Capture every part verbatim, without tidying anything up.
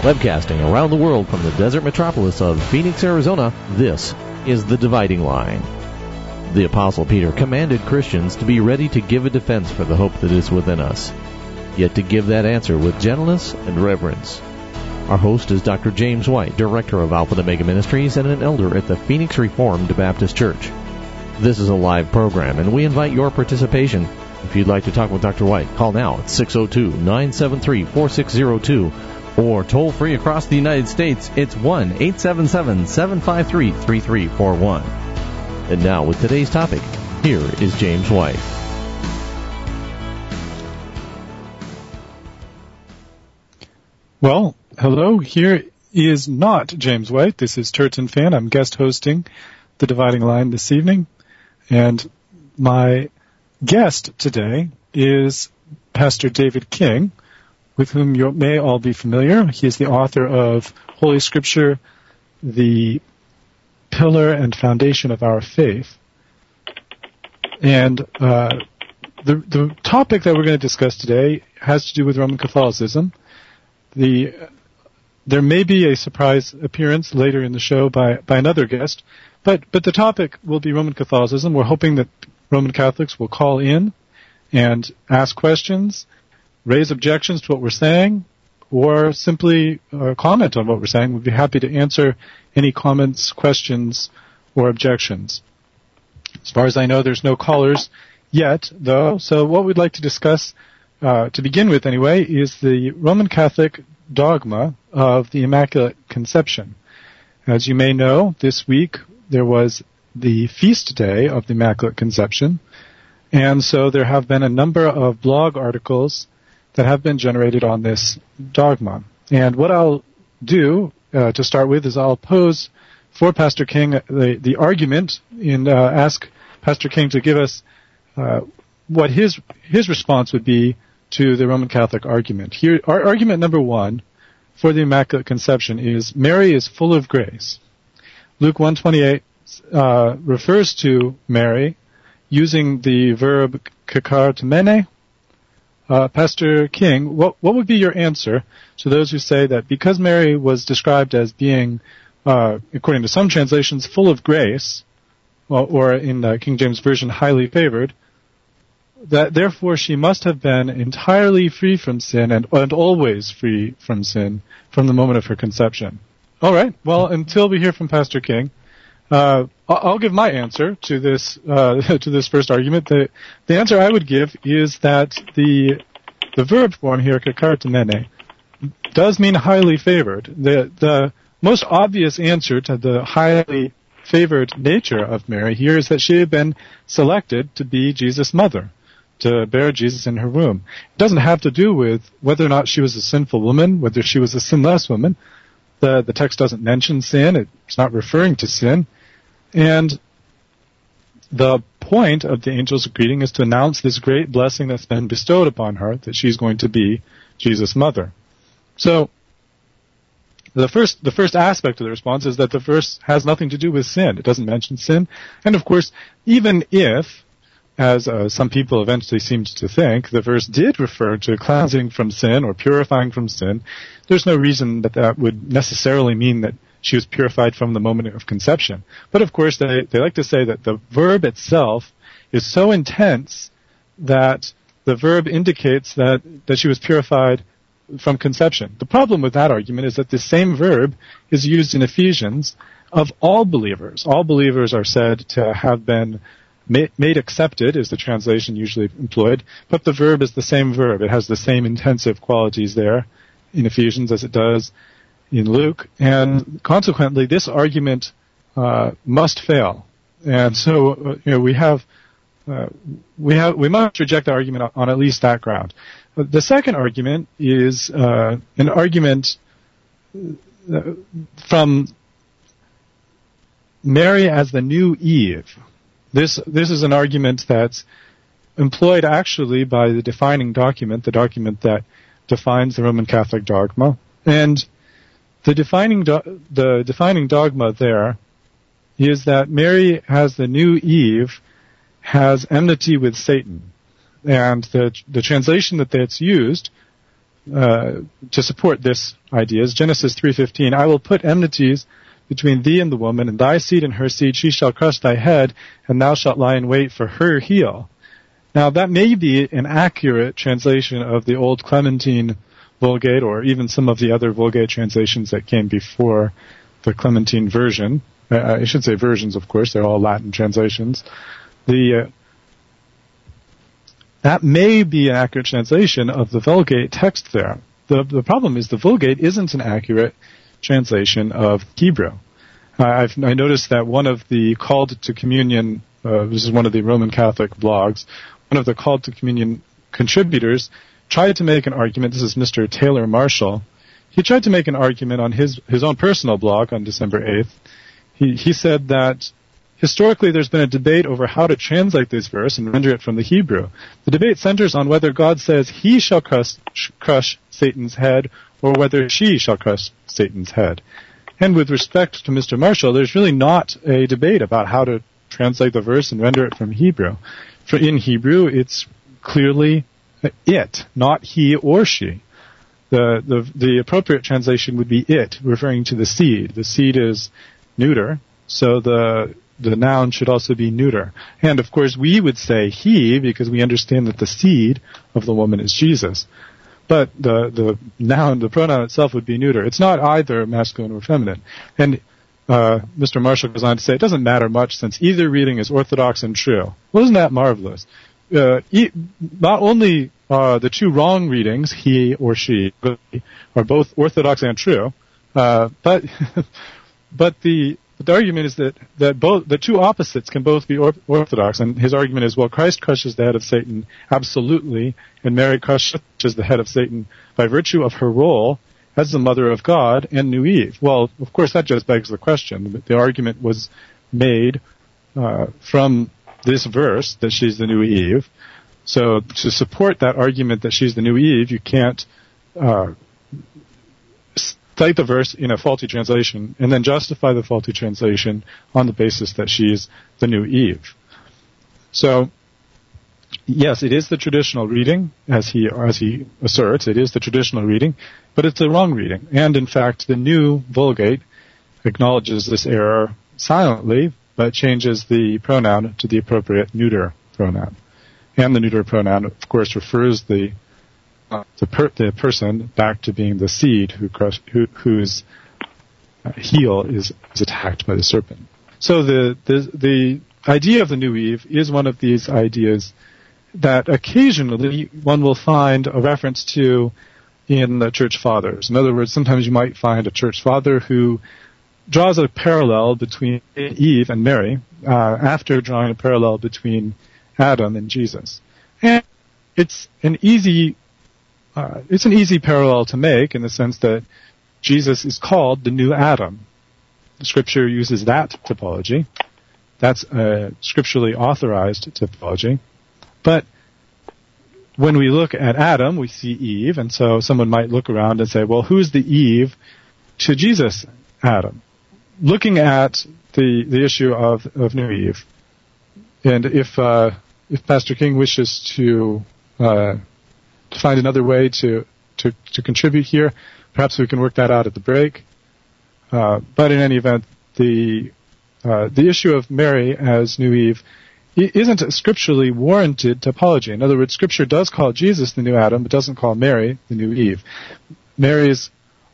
Webcasting around the world from the desert metropolis of Phoenix, Arizona, this is The Dividing Line. The Apostle Peter commanded Christians to be ready to give a defense for the hope that is within us, yet to give that answer with gentleness and reverence. Our host is Doctor James White, Director of Alpha and Omega Ministries and an elder at the Phoenix Reformed Baptist Church. This is a live program, and we invite your participation. If you'd like to talk with Doctor White, call now at six oh two, nine seven three, four six oh two, or toll free across the United States, it's one eight seven seven, seven five three, three three four one. And now, with today's topic, here is James White. Well, hello, here is not James White. This is Turton Fan. I'm guest hosting The Dividing Line this evening. And my guest today is Pastor David King, with whom you may all be familiar. He is the author of Holy Scripture, the Pillar and Foundation of Our Faith. And uh, the, the topic that we're going to discuss today has to do with Roman Catholicism. The There may be a surprise appearance later in the show by, by another guest, but, but the topic will be Roman Catholicism. We're hoping that Roman Catholics will call in and ask questions, raise objections to what we're saying, or simply uh, comment on what we're saying. We'd be happy to answer any comments, questions, or objections. As far as I know, there's no callers yet, though, so what we'd like to discuss, uh, to begin with anyway, is the Roman Catholic dogma of the Immaculate Conception. As you may know, this week there was the feast day of the Immaculate Conception, and so there have been a number of blog articles that have been generated on this dogma. And what I'll do uh, to start with is I'll pose for Pastor King the, the argument and uh, ask Pastor King to give us uh, what his his response would be to the Roman Catholic argument. Here, our argument number one for the Immaculate Conception is Mary is full of grace. Luke one twenty-eight uh, refers to Mary using the verb kakartamene. Uh, Pastor King, what, what would be your answer to those who say that because Mary was described as being, uh, according to some translations, full of grace, or, or in the King James Version, highly favored, that therefore she must have been entirely free from sin and, and always free from sin from the moment of her conception? All right. Well, until we hear from Pastor King, uh, I'll give my answer to this uh, to this first argument. The the answer I would give is that the the verb form here, kakartamene, does mean highly favored. The the most obvious answer to the highly favored nature of Mary here is that she had been selected to be Jesus' mother, to bear Jesus in her womb. It doesn't have to do with whether or not she was a sinful woman, whether she was a sinless woman. The the text doesn't mention sin. It's not referring to sin. And the point of the angel's greeting is to announce this great blessing that's been bestowed upon her, that she's going to be Jesus' mother. So, the first the first aspect of the response is that the verse has nothing to do with sin. It doesn't mention sin. And of course, even if, as uh, some people eventually seemed to think, the verse did refer to cleansing from sin or purifying from sin, there's no reason that that would necessarily mean that she was purified from the moment of conception. But of course, they, they like to say that the verb itself is so intense that the verb indicates that, that she was purified from conception. The problem with that argument is that this same verb is used in Ephesians of all believers. All believers are said to have been made, made accepted, is the translation usually employed, but the verb is the same verb. It has the same intensive qualities there in Ephesians as it does in Luke, and consequently, this argument uh, must fail. And so, uh, you know, we have, uh, we have, we must reject the argument on at least that ground. The second argument is uh, an argument from Mary as the new Eve. This this is an argument that's employed actually by the defining document, the document that defines the Roman Catholic dogma, and The defining do- the defining dogma there is that Mary, as the new Eve, has enmity with Satan. And the the translation that that's used uh, to support this idea is Genesis three fifteen. I will put enmities between thee and the woman, and thy seed and her seed. She shall crush thy head, and thou shalt lie in wait for her heel. Now, that may be an accurate translation of the Old Clementine Vulgate, or even some of the other Vulgate translations that came before the Clementine version. Uh, I should say versions, of course. They're all Latin translations. The uh, that may be an accurate translation of the Vulgate text there. The, the problem is the Vulgate isn't an accurate translation of Hebrew. Uh, I've, I noticed that one of the called to communion, uh, this is one of the Roman Catholic blogs, one of the called to communion contributors tried to make an argument. This is Mister Taylor Marshall. He tried to make an argument on his, his own personal blog on December eighth. He, he said that historically there's been a debate over how to translate this verse and render it from the Hebrew. The debate centers on whether God says he shall crush, crush Satan's head or whether she shall crush Satan's head. And with respect to Mister Marshall, there's really not a debate about how to translate the verse and render it from Hebrew. For in Hebrew, it's clearly it, not he or she. The, the, the appropriate translation would be it, referring to the seed. The seed is neuter, so the, the noun should also be neuter. And of course, we would say he, because we understand that the seed of the woman is Jesus. But the, the noun, the pronoun itself would be neuter. It's not either masculine or feminine. And uh, Mister Marshall goes on to say, it doesn't matter much since either reading is orthodox and true. Well, isn't that marvelous? Uh, e- not only uh, the two wrong readings, he or she, are both orthodox and true, uh, but but the the argument is that that both the two opposites can both be or- orthodox. And his argument is, well, Christ crushes the head of Satan absolutely, and Mary crushes the head of Satan by virtue of her role as the mother of God and New Eve. Well, of course, that just begs the question. The argument was made uh, from this verse that she's the new Eve. So to support that argument that she's the new Eve, you can't uh, cite the verse in a faulty translation and then justify the faulty translation on the basis that she's the new Eve. So, yes, it is the traditional reading, as he as he asserts. It is the traditional reading, but it's the wrong reading. And in fact, the new Vulgate acknowledges this error silently, but changes the pronoun to the appropriate neuter pronoun. And the neuter pronoun, of course, refers the uh, the, per- the person back to being the seed who crush, who, whose uh, heel is, is attacked by the serpent. So the, the the idea of the new Eve is one of these ideas that occasionally one will find a reference to in the church fathers. In other words, sometimes you might find a church father who draws a parallel between Eve and Mary uh, after drawing a parallel between Adam and Jesus. And it's an easy uh, it's an easy parallel to make in the sense that Jesus is called the new Adam. The Scripture uses that typology. That's a scripturally authorized typology. But when we look at Adam, we see Eve, and so someone might look around and say, well, who's the Eve to Jesus, Adam? Looking at the the issue of, of New Eve, and if uh, if Pastor King wishes to uh, to find another way to, to to contribute here, perhaps we can work that out at the break. Uh, but in any event, the uh, the issue of Mary as New Eve isn't a scripturally warranted typology. In other words, Scripture does call Jesus the new Adam, but doesn't call Mary the new Eve. Mary's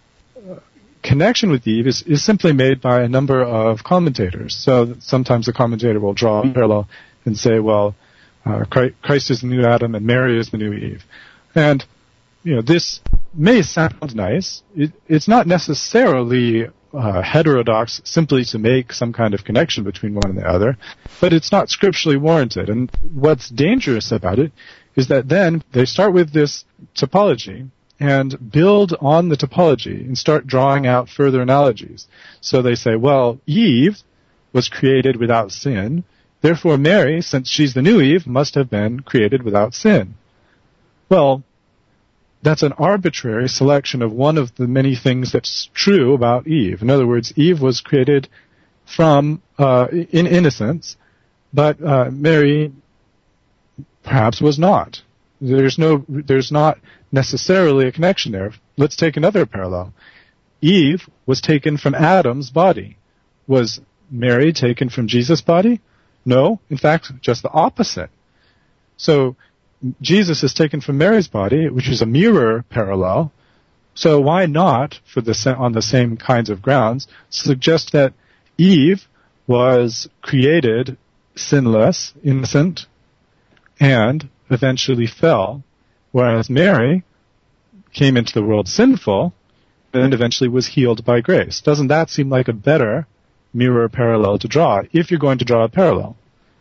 connection with Eve is, is simply made by a number of commentators. So sometimes a commentator will draw a parallel and say, well, uh, Christ is the new Adam and Mary is the new Eve. And, you know, this may sound nice. It, it's not necessarily uh, heterodox simply to make some kind of connection between one and the other, but it's not scripturally warranted. And what's dangerous about it is that then they start with this typology and build on the typology and start drawing out further analogies. So they say, well, Eve was created without sin, therefore Mary, since she's the new Eve, must have been created without sin. Well, that's an arbitrary selection of one of the many things that's true about Eve. In other words, Eve was created from, uh, in innocence, but uh, Mary perhaps was not. There's no, there's not necessarily a connection there. Let's take another parallel. Eve was taken from Adam's body. Was Mary taken from Jesus' body? No, in fact, just the opposite. So Jesus is taken from Mary's body, which is a mirror parallel. So why not, for the on the same kinds of grounds, suggest that Eve was created sinless, innocent, and eventually fell, whereas Mary came into the world sinful and eventually was healed by grace. Doesn't that seem like a better mirror parallel to draw, if you're going to draw a parallel?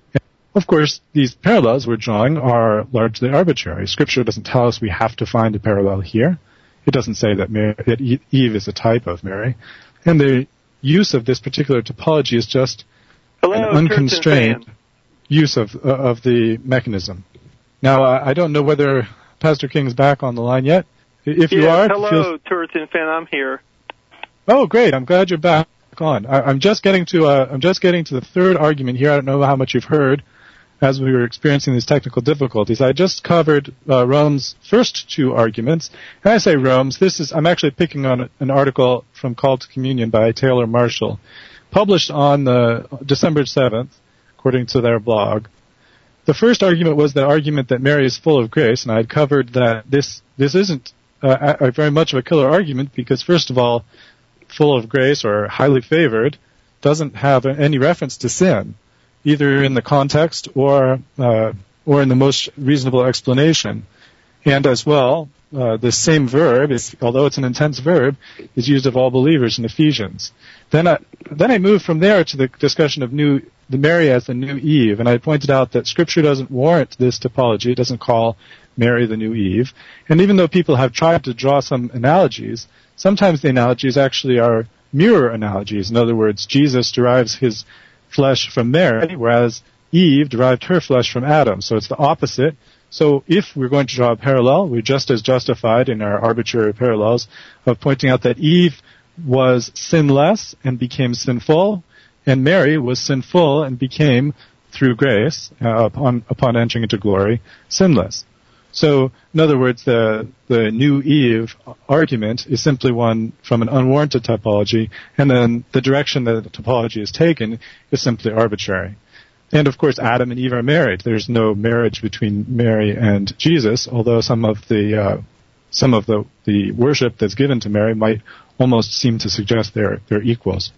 Of course, these parallels we're drawing are largely arbitrary. Scripture doesn't tell us we have to find a parallel here. It doesn't say that, Mary, that Eve is a type of Mary. And the use of this particular topology is just Hello, an unconstrained use of uh, of the mechanism. Now, uh, I don't know whether Pastor King's back on the line yet. If you yeah, are... hello, feel... Turretin fan, I'm here. Oh, great. I'm glad you're back on. I, I'm just getting to uh, I'm just getting to the third argument here. I don't know how much you've heard as we were experiencing these technical difficulties. I just covered uh, Rome's first two arguments. And I say Rome's, this is, I'm actually picking on an article from Call to Communion by Taylor Marshall, published on uh, December seventh, according to their blog. The first argument was the argument that Mary is full of grace, and I had covered that this, this isn't uh, a, a very much of a killer argument because, first of all, full of grace or highly favored doesn't have any reference to sin, either in the context or uh, or in the most reasonable explanation. And as well, uh, the same verb, is, although it's an intense verb, is used of all believers in Ephesians. Then I, then I moved from there to the discussion of new the Mary as the new Eve, and I pointed out that Scripture doesn't warrant this topology. It doesn't call Mary the new Eve. And even though people have tried to draw some analogies, sometimes the analogies actually are mirror analogies. In other words, Jesus derives his flesh from Mary, whereas Eve derived her flesh from Adam. So it's the opposite. So if we're going to draw a parallel, we're just as justified in our arbitrary parallels of pointing out that Eve was sinless and became sinful, and Mary was sinful and became, through grace, uh, upon upon entering into glory, sinless. So, in other words, the the new Eve argument is simply one from an unwarranted typology, and then the direction that the topology is taken is simply arbitrary. And of course, Adam and Eve are married. There's no marriage between Mary and Jesus, although some of the uh, some of the, the worship that's given to Mary might almost seem to suggest they're they're equals.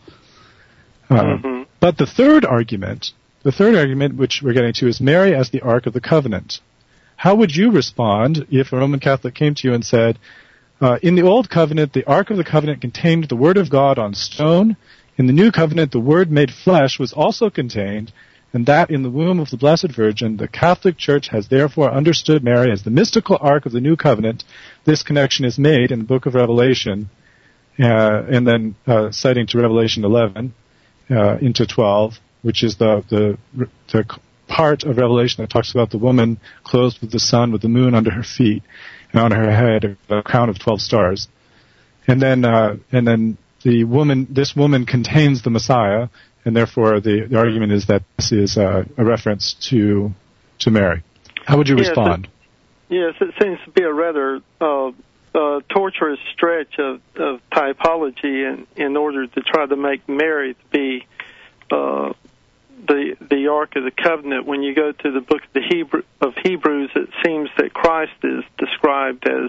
Uh, mm-hmm. But the third argument, the third argument which we're getting to, is Mary as the Ark of the Covenant. How would you respond if a Roman Catholic came to you and said, uh, in the Old Covenant, the Ark of the Covenant contained the Word of God on stone. In the New Covenant, the Word made flesh was also contained, and that in the womb of the Blessed Virgin, the Catholic Church has therefore understood Mary as the mystical Ark of the New Covenant. This connection is made in the book of Revelation, uh, and then uh, citing to Revelation eleven uh, into twelve, which is the the, the part of Revelation that talks about the woman clothed with the sun, with the moon under her feet, and on her head a crown of twelve stars. And then, uh, and then the woman, this woman contains the Messiah, and therefore the, the argument is that this is uh, a reference to to Mary. How would you yes, respond? It, yes, it seems to be a rather uh, uh, torturous stretch of, of typology in, in order to try to make Mary to be uh, the the Ark of the Covenant. When you go to the book of the Hebrew, of Hebrews, it seems that Christ is described as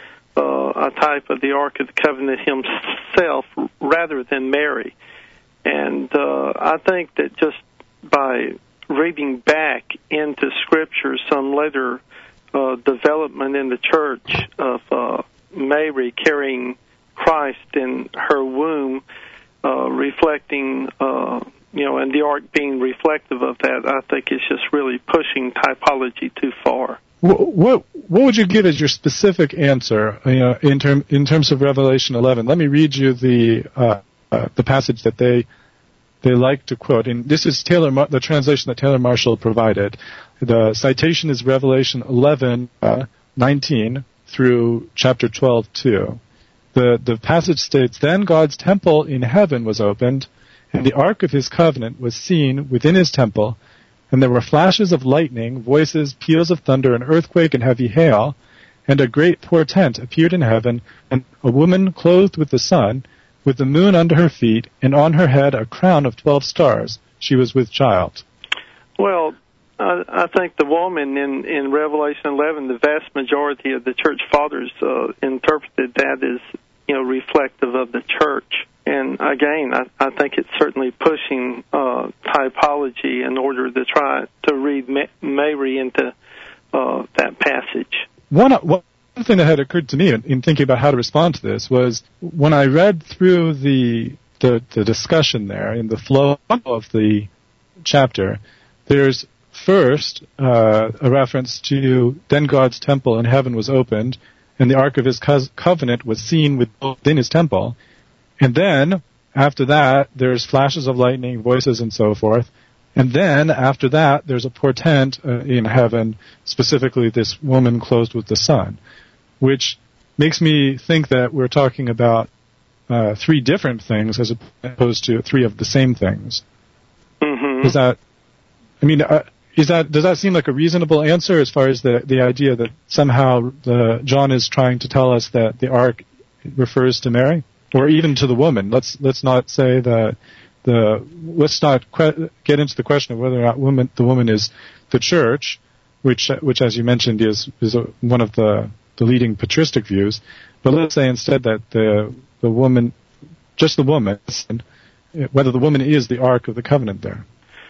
uh, a type of the Ark of the Covenant himself rather than Mary. And uh, I think that just by reading back into Scripture some later uh, development in the church of uh, Mary carrying Christ in her womb, uh, reflecting, uh, you know, and the ark being reflective of that, I think it's just really pushing typology too far. What what, what would you give as your specific answer, you know, in term in terms of Revelation eleven? Let me read you the uh, uh, the passage that they they like to quote, and this is Taylor Mar- the translation that Taylor Marshall provided. The citation is Revelation eleven uh, nineteen through chapter twelve two. The the passage states, "Then God's temple in heaven was opened, and the ark of his covenant was seen within his temple, and there were flashes of lightning, voices, peals of thunder, an earthquake, and heavy hail, and a great portent appeared in heaven, and a woman clothed with the sun, with the moon under her feet, and on her head a crown of twelve stars. She was with child. Well, I, I think the woman in, in Revelation eleven, the vast majority of the church fathers uh, interpreted that as, you know, reflective of the church. And again, I, I think it's certainly pushing uh, typology in order to try to read Ma- Mary into uh, that passage. One, one thing that had occurred to me in, in thinking about how to respond to this was when I read through the, the the discussion there in the flow of the chapter, there's first uh, a reference to then God's temple in heaven was opened, and the ark of his co- covenant was seen within his temple. And then, after that, there's flashes of lightning, voices, and so forth. And then, after that, there's a portent uh, in heaven, specifically this woman clothed with the sun, which makes me think that we're talking about uh, three different things as opposed to three of the same things. Mm-hmm. Is that, I mean, uh, is that, does that seem like a reasonable answer as far as the, the idea that somehow the, John is trying to tell us that the ark refers to Mary? Or even to the woman. Let's let's not say that the let's not que- get into the question of whether or not woman, the woman is the church, which which as you mentioned is is a, one of the, the leading patristic views. But let's say instead that the the woman, just the woman, whether the woman is the Ark of the Covenant there.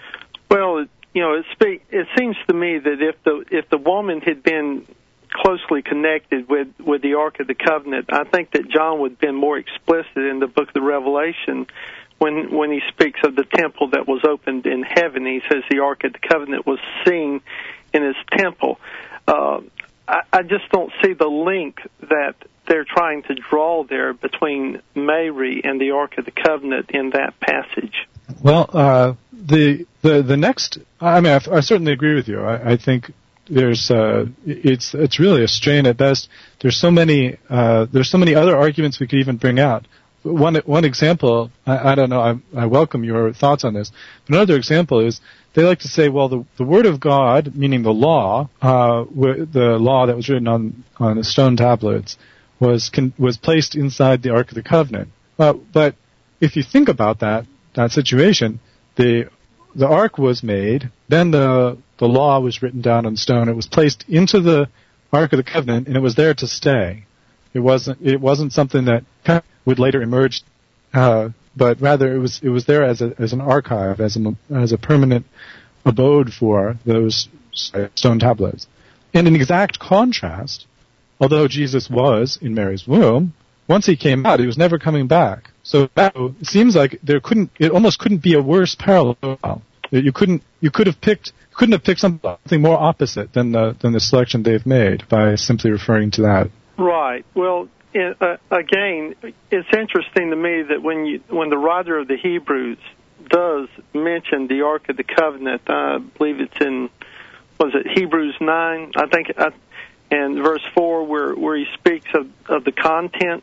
Well, you know, it speak, it seems to me that if the if the woman had been closely connected with, with the Ark of the Covenant, I think that John would have been more explicit in the book of the Revelation when when he speaks of the temple that was opened in heaven. He says the Ark of the Covenant was seen in his temple. Uh, I, I just don't see the link that they're trying to draw there between Mary and the Ark of the Covenant in that passage. Well, uh, the the the next, I mean, I, I certainly agree with you. I, I think There's, uh, it's, it's really a strain at best. There's so many, uh, there's so many other arguments we could even bring out. One, one example, I, I don't know, I, I welcome your thoughts on this. But another example is, they like to say, well, the, the Word of God, meaning the law, uh, the law that was written on, on the stone tablets, was, con, was placed inside the Ark of the Covenant. Uh, but if you think about that, that situation, the, the Ark was made, then the, the law was written down on stone. It was placed into the Ark of the Covenant, and it was there to stay. It wasn't. It wasn't something that would later emerge, uh, but rather it was. It was there as a as an archive, as a as a permanent abode for those stone tablets. And in exact contrast, although Jesus was in Mary's womb, once he came out, he was never coming back. So that, it seems like there couldn't. It almost couldn't be a worse parallel. You couldn't. You could have picked. Couldn't have picked something more opposite than the than the selection they've made by simply referring to that. Right. Well, it, uh, again, it's interesting to me that when you when the writer of the Hebrews does mention the Ark of the Covenant, I believe it's in was it Hebrews nine? I think, uh, and verse four, where where he speaks of, of the contents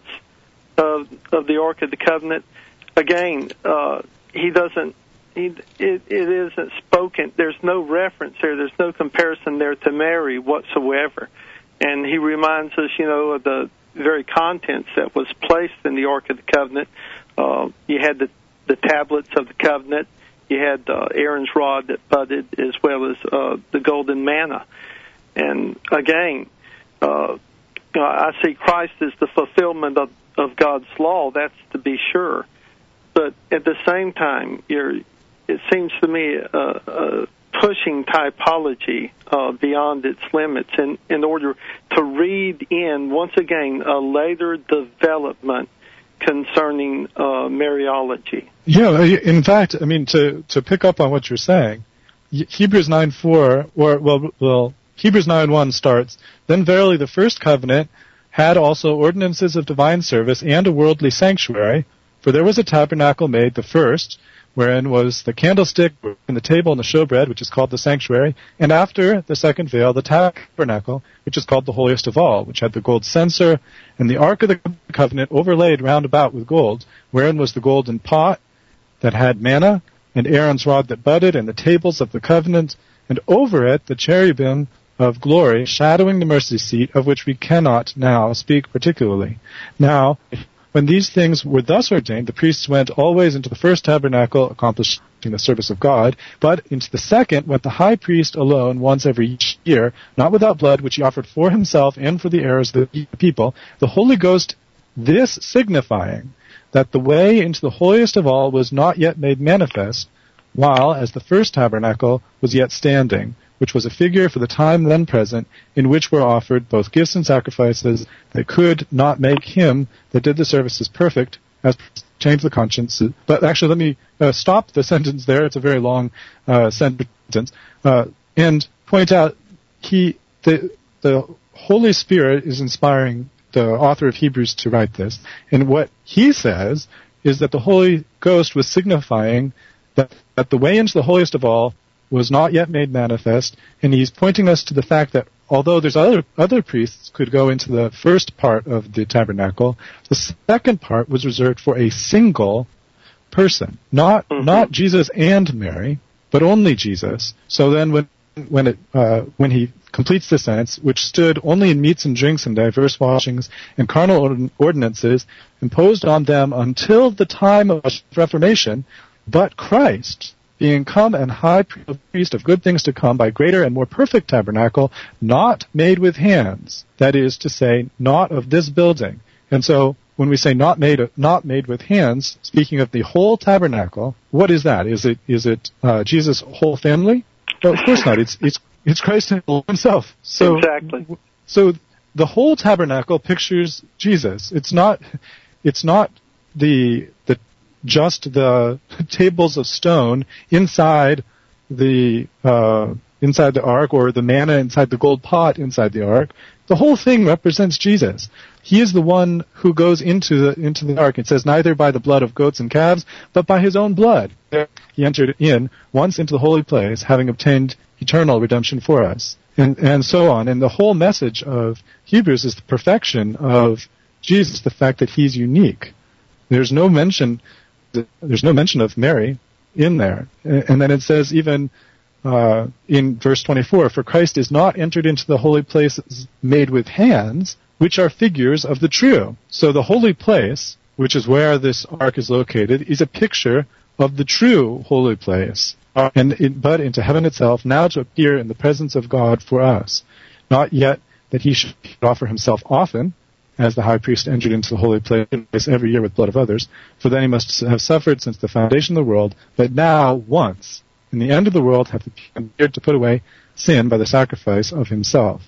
of of the Ark of the Covenant. Again, uh, he doesn't. It, it isn't spoken. There's no reference there. There's no comparison there to Mary whatsoever. And he reminds us, you know, of the very contents that was placed in the Ark of the Covenant. Uh, you had the, the tablets of the covenant. You had uh, Aaron's rod that budded, as well as uh, the golden manna. And again, uh, you know, I see Christ as the fulfillment of, of God's law. That's to be sure. But at the same time, you're it seems to me uh, uh, pushing typology uh, beyond its limits in, in order to read in, once again, a later development concerning uh, Mariology. Yeah, in fact, I mean, to, to pick up on what you're saying, Hebrews nine four, or, well, well, Hebrews nine one starts, "Then verily the first covenant had also ordinances of divine service and a worldly sanctuary, for there was a tabernacle made, the first, wherein was the candlestick and the table and the showbread, which is called the sanctuary, and after the second veil, the tabernacle, which is called the holiest of all, which had the gold censer, and the ark of the covenant overlaid round about with gold, wherein was the golden pot that had manna, and Aaron's rod that budded, and the tables of the covenant, and over it the cherubim of glory, shadowing the mercy seat, of which we cannot now speak particularly. Now, when these things were thus ordained, the priests went always into the first tabernacle, accomplishing the service of God, but into the second went the high priest alone once every year, not without blood, which he offered for himself and for the errors of the people, the Holy Ghost, this signifying that the way into the holiest of all was not yet made manifest, while, as the first tabernacle was yet standing, which was a figure for the time then present, in which were offered both gifts and sacrifices that could not make him that did the services perfect, as change the conscience. But actually, let me uh, stop the sentence there. It's a very long uh, sentence, uh, and point out he the the Holy Spirit is inspiring the author of Hebrews to write this, and what he says is that the Holy Ghost was signifying that, that the way into the holiest of all was not yet made manifest, and he's pointing us to the fact that although there's other other priests could go into the first part of the tabernacle, the second part was reserved for a single person, not mm-hmm. not Jesus and Mary, but only Jesus. So then, when when it uh, when he completes the sentence, which stood only in meats and drinks and diverse washings and carnal ordinances imposed on them until the time of Reformation, but Christ, being come and high priest of good things to come by greater and more perfect tabernacle, not made with hands, that is to say, not of this building. And so, when we say not made not made with hands, speaking of the whole tabernacle, what is that? Is it is it uh, Jesus' whole family? Well, of course not. It's it's it's Christ himself. So exactly. So the whole tabernacle pictures Jesus. It's not it's not the the just the tables of stone inside the uh, inside the ark, or the manna inside the gold pot inside the ark. The whole thing represents Jesus. He is the one who goes into the into the ark. It says, neither by the blood of goats and calves, but by his own blood. He entered in once into the holy place, having obtained eternal redemption for us. And and so on. And the whole message of Hebrews is the perfection of Jesus, the fact that he's unique. There's no mention there's no mention of Mary in there. And then it says even Uh, in verse twenty-four, for Christ is not entered into the holy places made with hands, which are figures of the true. So the holy place, which is where this ark is located, is a picture of the true holy place, uh, and it, but into heaven itself, now to appear in the presence of God for us. Not yet that he should offer himself often, as the high priest entered into the holy place every year with blood of others, for then he must have suffered since the foundation of the world, but now once, in the end of the world, hath appeared to put away sin by the sacrifice of himself.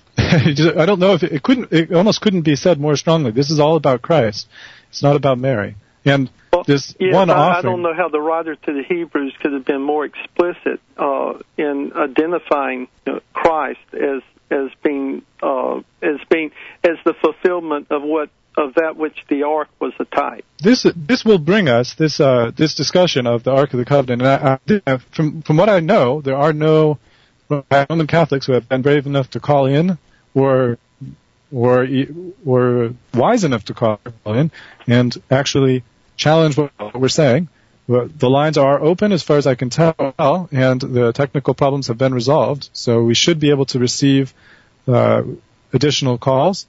I don't know if it, it couldn't, it almost couldn't be said more strongly. This is all about Christ. It's not about Mary. And well, this yes, one I, offering. I don't know how the writer to the Hebrews could have been more explicit uh, in identifying you know, Christ as as being uh, as being as the fulfillment of what of that which the ark was a type. This this will bring us this uh, this discussion of the Ark of the Covenant. And I, I, from from what I know, there are no Roman Catholics who have been brave enough to call in, or or or wise enough to call in, and actually challenge what we're saying. The lines are open as far as I can tell, and the technical problems have been resolved. So we should be able to receive uh, additional calls.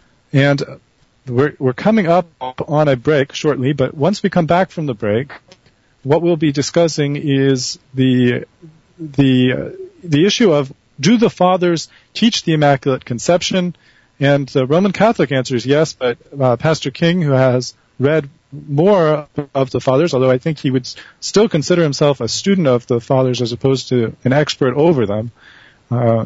And We're, we're coming up on a break shortly, but once we come back from the break, what we'll be discussing is the the uh, the issue of, do the fathers teach the Immaculate Conception? And the Roman Catholic answer is yes, but uh, Pastor King, who has read more of the fathers, although I think he would still consider himself a student of the fathers as opposed to an expert over them, uh,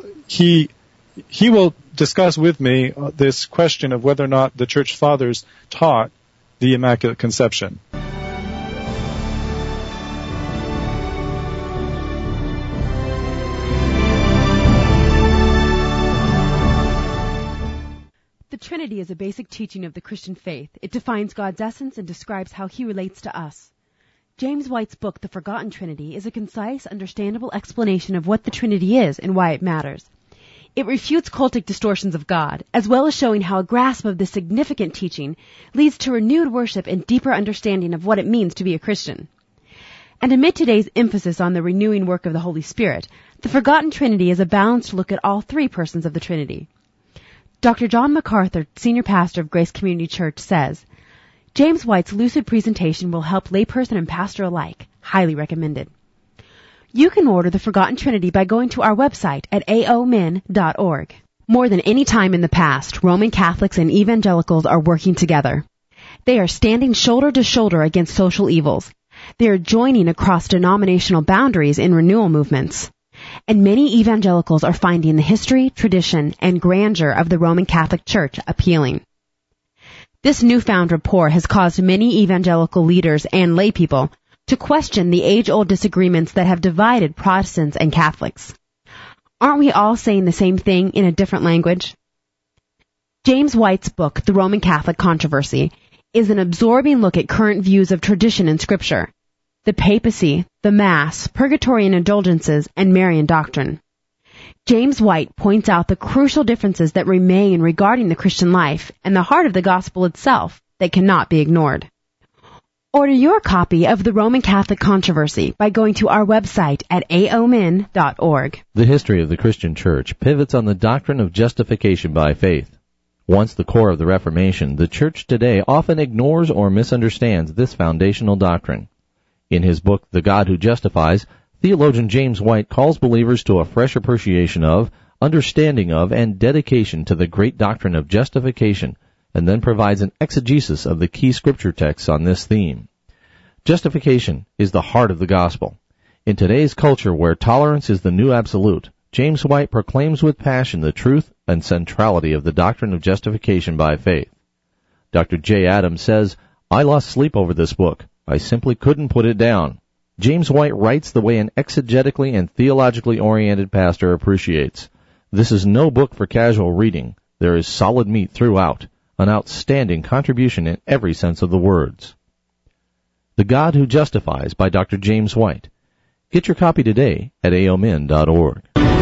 he he will discuss with me this question of whether or not the Church Fathers taught the Immaculate Conception. The Trinity is a basic teaching of the Christian faith. It defines God's essence and describes how he relates to us. James White's book, The Forgotten Trinity, is a concise, understandable explanation of what the Trinity is and why it matters. It refutes cultic distortions of God, as well as showing how a grasp of this significant teaching leads to renewed worship and deeper understanding of what it means to be a Christian. And amid today's emphasis on the renewing work of the Holy Spirit, The Forgotten Trinity is a balanced look at all three persons of the Trinity. Doctor John MacArthur, senior pastor of Grace Community Church, says, James White's lucid presentation will help layperson and pastor alike. Highly recommended. You can order The Forgotten Trinity by going to our website at a o min dot org. More than any time in the past, Roman Catholics and evangelicals are working together. They are standing shoulder to shoulder against social evils. They are joining across denominational boundaries in renewal movements. And many evangelicals are finding the history, tradition, and grandeur of the Roman Catholic Church appealing. This newfound rapport has caused many evangelical leaders and laypeople to question the age-old disagreements that have divided Protestants and Catholics. Aren't we all saying the same thing in a different language? James White's book, The Roman Catholic Controversy, is an absorbing look at current views of tradition and Scripture, the papacy, the Mass, purgatory and indulgences, and Marian doctrine. James White points out the crucial differences that remain regarding the Christian life and the heart of the gospel itself that cannot be ignored. Order your copy of The Roman Catholic Controversy by going to our website at a o min dot org. The history of the Christian Church pivots on the doctrine of justification by faith. Once the core of the Reformation, the Church today often ignores or misunderstands this foundational doctrine. In his book, The God Who Justifies, theologian James White calls believers to a fresh appreciation of, understanding of, and dedication to the great doctrine of justification, and then provides an exegesis of the key scripture texts on this theme. Justification is the heart of the gospel. In today's culture where tolerance is the new absolute, James White proclaims with passion the truth and centrality of the doctrine of justification by faith. Doctor J. Adams says, I lost sleep over this book. I simply couldn't put it down. James White writes the way an exegetically and theologically oriented pastor appreciates. This is no book for casual reading. There is solid meat throughout. An outstanding contribution in every sense of the words. The God Who Justifies by Doctor James White. Get your copy today at a o min dot org.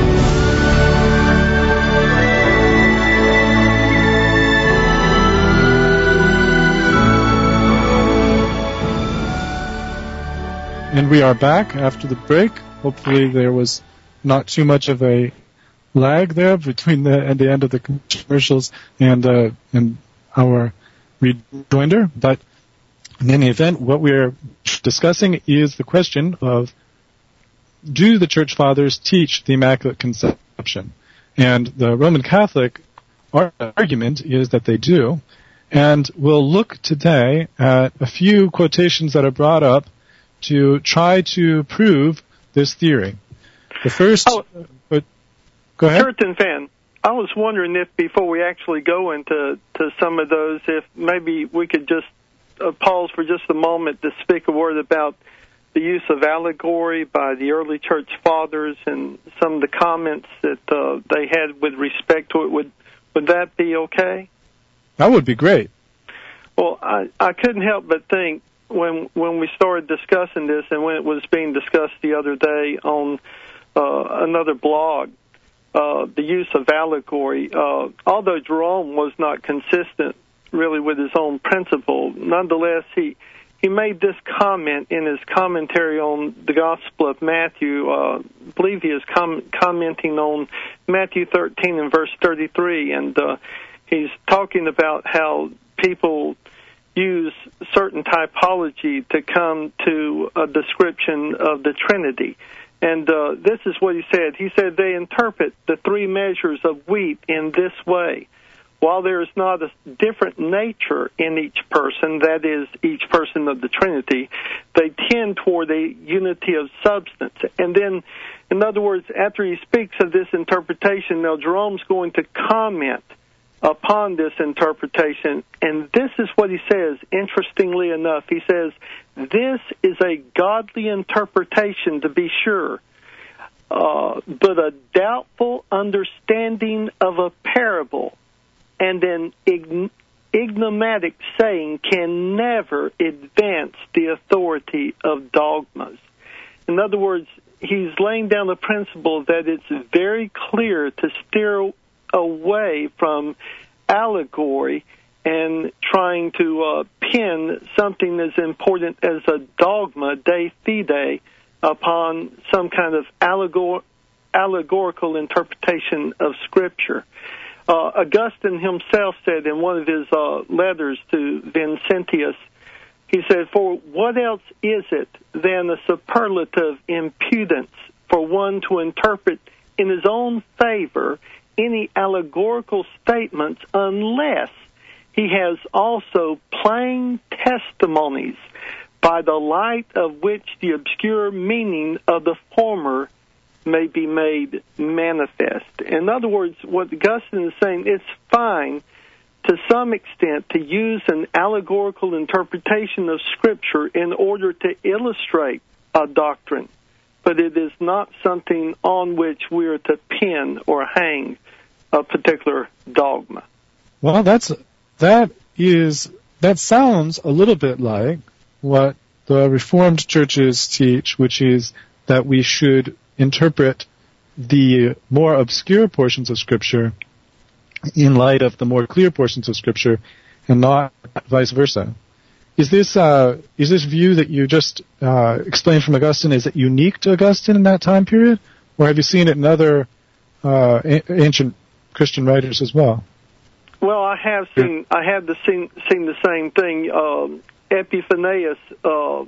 And we are back after the break. Hopefully there was not too much of a lag there between the and the end of the commercials and uh, and our rejoinder. But in any event, what we are discussing is the question of, do the Church Fathers teach the Immaculate Conception? And the Roman Catholic argument is that they do. And we'll look today at a few quotations that are brought up to try to prove this theory. The first... Oh, but, go ahead. Puritan fan, I was wondering if before we actually go into to some of those, if maybe we could just uh, pause for just a moment to speak a word about the use of allegory by the early church fathers and some of the comments that uh, they had with respect to it. Would would that be okay? That would be great. Well, I, I couldn't help but think when when we started discussing this and when it was being discussed the other day on uh, another blog, uh, the use of allegory, uh, although Jerome was not consistent really with his own principle, nonetheless he he made this comment in his commentary on the Gospel of Matthew. Uh, I believe he is com- commenting on Matthew thirteen and verse thirty-three, and uh, he's talking about how people use certain typology to come to a description of the Trinity. And uh, this is what he said. He said they interpret the three measures of wheat in this way. While there is not a different nature in each person, that is, each person of the Trinity, they tend toward a unity of substance. And then, in other words, after he speaks of this interpretation, now Jerome's going to comment upon this interpretation, and this is what he says, interestingly enough. He says, this is a godly interpretation, to be sure, uh, but a doubtful understanding of a parable and an ign- ignomatic saying can never advance the authority of dogmas. In other words, he's laying down the principle that it's very clear to steer away from allegory and trying to uh, pin something as important as a dogma, de fide, upon some kind of allegor- allegorical interpretation of Scripture. Uh, Augustine himself said in one of his uh, letters to Vincentius, he said, "For what else is it than a superlative impudence for one to interpret in his own favor any allegorical statements unless he has also plain testimonies by the light of which the obscure meaning of the former may be made manifest." In other words, what Augustine is saying, it's fine to some extent to use an allegorical interpretation of Scripture in order to illustrate a doctrine, but it is not something on which we are to pin or hang a particular dogma. Well, that's that is that sounds a little bit like what the Reformed churches teach, which is that we should interpret the more obscure portions of Scripture in light of the more clear portions of Scripture, and not vice versa. Is this uh, is this view that you just uh, explained from Augustine, is it unique to Augustine in that time period, or have you seen it in other uh, a- ancient Christian writers as well? Well, I have seen I have the, seen seen the same thing. Um, Epiphanius uh,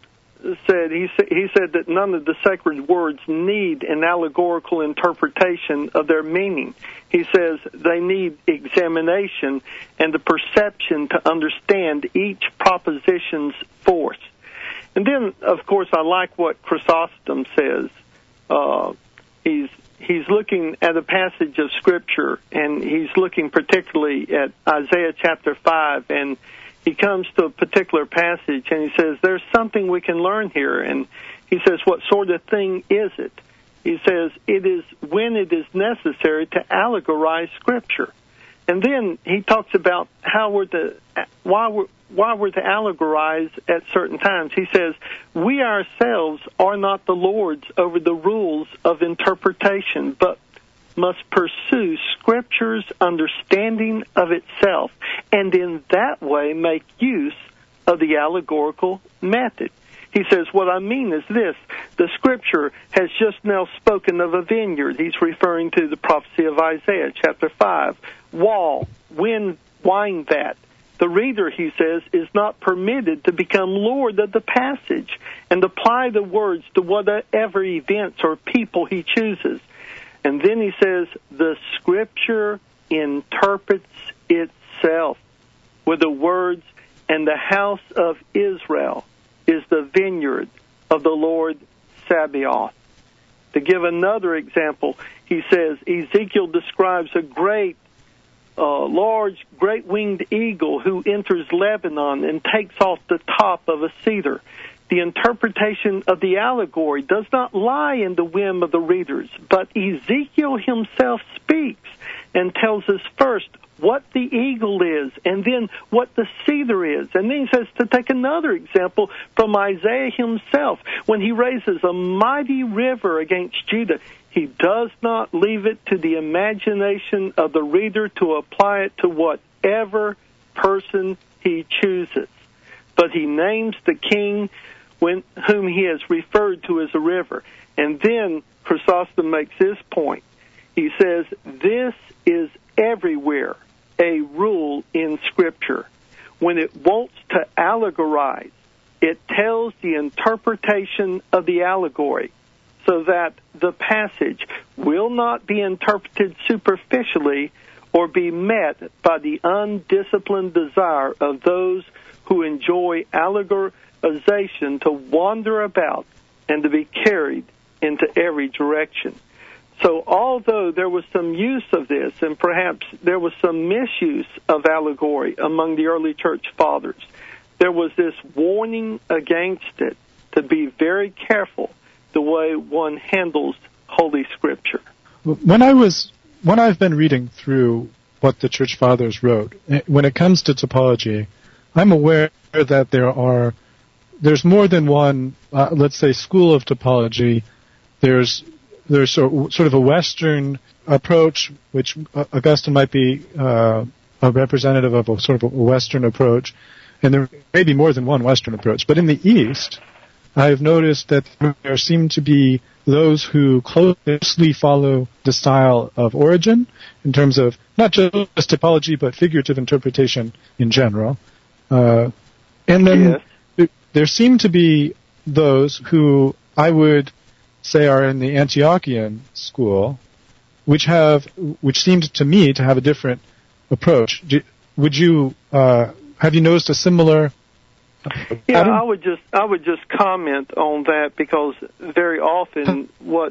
said he sa- he said that none of the sacred words need an allegorical interpretation of their meaning. He says they need examination and the perception to understand each proposition's force. And then, of course, I like what Chrysostom says. Uh, he's he's looking at a passage of Scripture, and he's looking particularly at Isaiah chapter five, and he comes to a particular passage, and he says, there's something we can learn here. And he says, what sort of thing is it? He says, it is when it is necessary to allegorize Scripture. And then he talks about how we're to, why we're, why we're to allegorize at certain times. He says, we ourselves are not the lords over the rules of interpretation, but must pursue Scripture's understanding of itself, and in that way make use of the allegorical method. He says, what I mean is this: the Scripture has just now spoken of a vineyard. He's referring to the prophecy of Isaiah, chapter five. Wall, wind, wine vat. The reader, he says, is not permitted to become lord of the passage and apply the words to whatever events or people he chooses. And then he says, the Scripture interprets itself with the words, and the house of Israel is the vineyard of the Lord Sabaoth. To give another example, he says, Ezekiel describes a great, uh, large, great-winged eagle who enters Lebanon and takes off the top of a cedar. The interpretation of the allegory does not lie in the whim of the readers, but Ezekiel himself speaks and tells us first what the eagle is, and then what the cedar is. And then he says to take another example from Isaiah himself. When he raises a mighty river against Judah, he does not leave it to the imagination of the reader to apply it to whatever person he chooses, but he names the king when, whom he has referred to as a river. And then Chrysostom makes this point. He says, this is everywhere a rule in Scripture. When it wants to allegorize, it tells the interpretation of the allegory so that the passage will not be interpreted superficially or be met by the undisciplined desire of those who enjoy allegorization to wander about and to be carried into every direction. So although there was some use of this, and perhaps there was some misuse of allegory among the early church fathers, there was this warning against it to be very careful the way one handles Holy Scripture. When I was, when I've been reading through what the church fathers wrote, when it comes to topology, I'm aware that there are, there's more than one, uh, let's say, school of topology. There's There's sort of a Western approach, which Augustine might be uh, a representative of a sort of a Western approach, and there may be more than one Western approach. But in the East, I've noticed that there seem to be those who closely follow the style of Origen in terms of not just typology but figurative interpretation in general. Uh, and then yes. there, there seem to be those who I would say are in the Antiochian school, which have, which seemed to me to have a different approach. Do, would you, uh, have you noticed a similar Yeah, pattern? I would just I would just comment on that, because very often what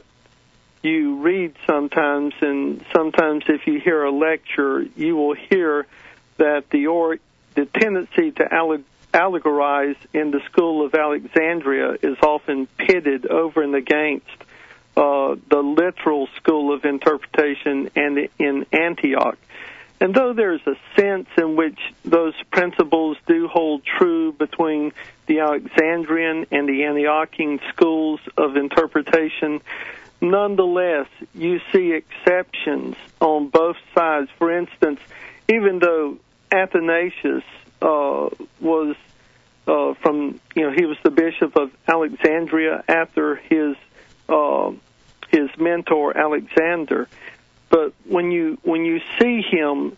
you read sometimes, and sometimes if you hear a lecture, you will hear that the or the tendency to alleg- allegorize in the school of Alexandria is often pitted over and against uh, the literal school of interpretation and in Antioch. And though there's a sense in which those principles do hold true between the Alexandrian and the Antiochian schools of interpretation, nonetheless, you see exceptions on both sides. For instance, even though Athanasius uh, was uh, from, you know, he was the bishop of Alexandria after his uh, his mentor Alexander. But when you when you see him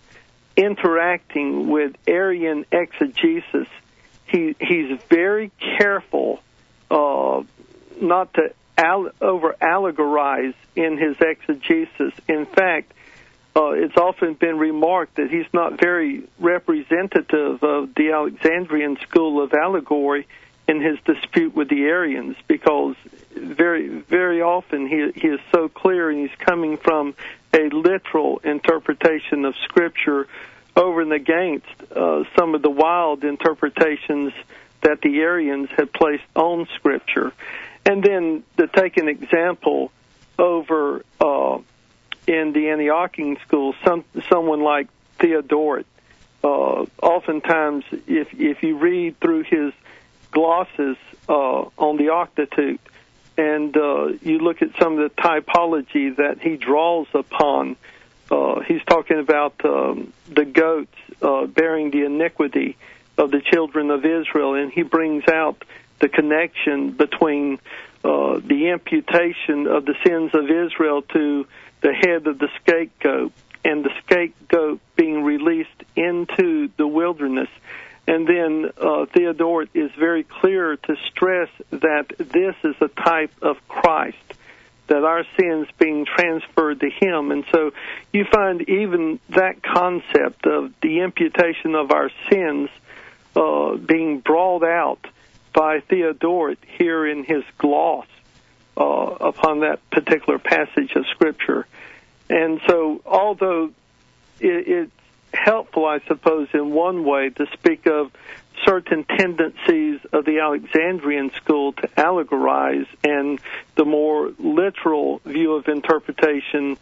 interacting with Arian exegesis, he he's very careful uh, not to al- over allegorize in his exegesis. In fact, uh, it's often been remarked that he's not very representative of the Alexandrian school of allegory in his dispute with the Arians, because very very often he he is so clear, and he's coming from a literal interpretation of Scripture over and against uh, some of the wild interpretations that the Arians had placed on Scripture. And then to take an example over uh, in the Antiochian school, some someone like Theodoret, uh, oftentimes if if you read through his glosses uh, on the Octitude, and uh, you look at some of the typology that he draws upon, uh, he's talking about um, the goats uh, bearing the iniquity of the children of Israel, and he brings out the connection between uh, the imputation of the sins of Israel to the head of the scapegoat, and the scapegoat being released into the wilderness. And then uh, Theodoret is very clear to stress that this is a type of Christ, that our sins being transferred to him. And so you find even that concept of the imputation of our sins uh, being brought out by Theodoret here in his gloss uh, upon that particular passage of Scripture. And so although it, it helpful, I suppose, in one way to speak of certain tendencies of the Alexandrian school to allegorize, and the more literal view of interpretation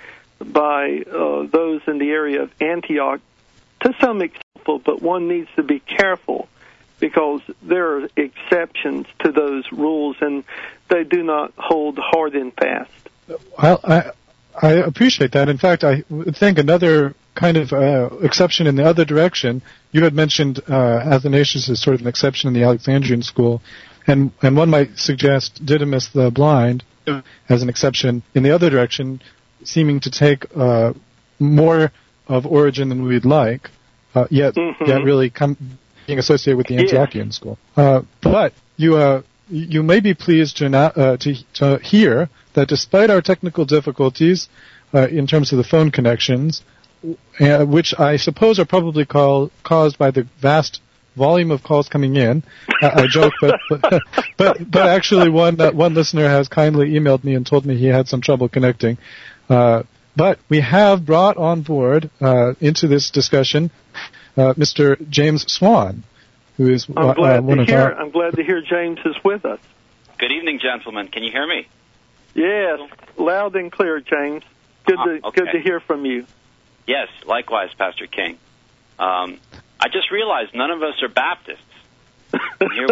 by uh, those in the area of Antioch, to some extent, but one needs to be careful, because there are exceptions to those rules, and they do not hold hard and fast. Well, I, I appreciate that. In fact, I think another kind of uh, exception in the other direction, you had mentioned uh, Athanasius as sort of an exception in the Alexandrian school, and, and one might suggest Didymus the Blind as an exception in the other direction, seeming to take uh, more of Origen than we'd like, uh, yet mm-hmm. yet really come, being associated with the Antiochian yeah. school. Uh, but you uh, you may be pleased to, not, uh, to, to hear that despite our technical difficulties uh, in terms of the phone connections, Uh, which I suppose are probably call, caused by the vast volume of calls coming in. Uh, I joke, but but, but but actually one uh, one listener has kindly emailed me and told me he had some trouble connecting. Uh, but we have brought on board uh, into this discussion uh, Mister James Swan, who is I'm glad uh, one to of hear. our. I'm glad to hear James is with us. Good evening, gentlemen. Can you hear me? Yes, loud and clear, James. Good to uh, okay. good to hear from you. Yes, likewise, Pastor King. Um, I just realized none of us are Baptists. Here,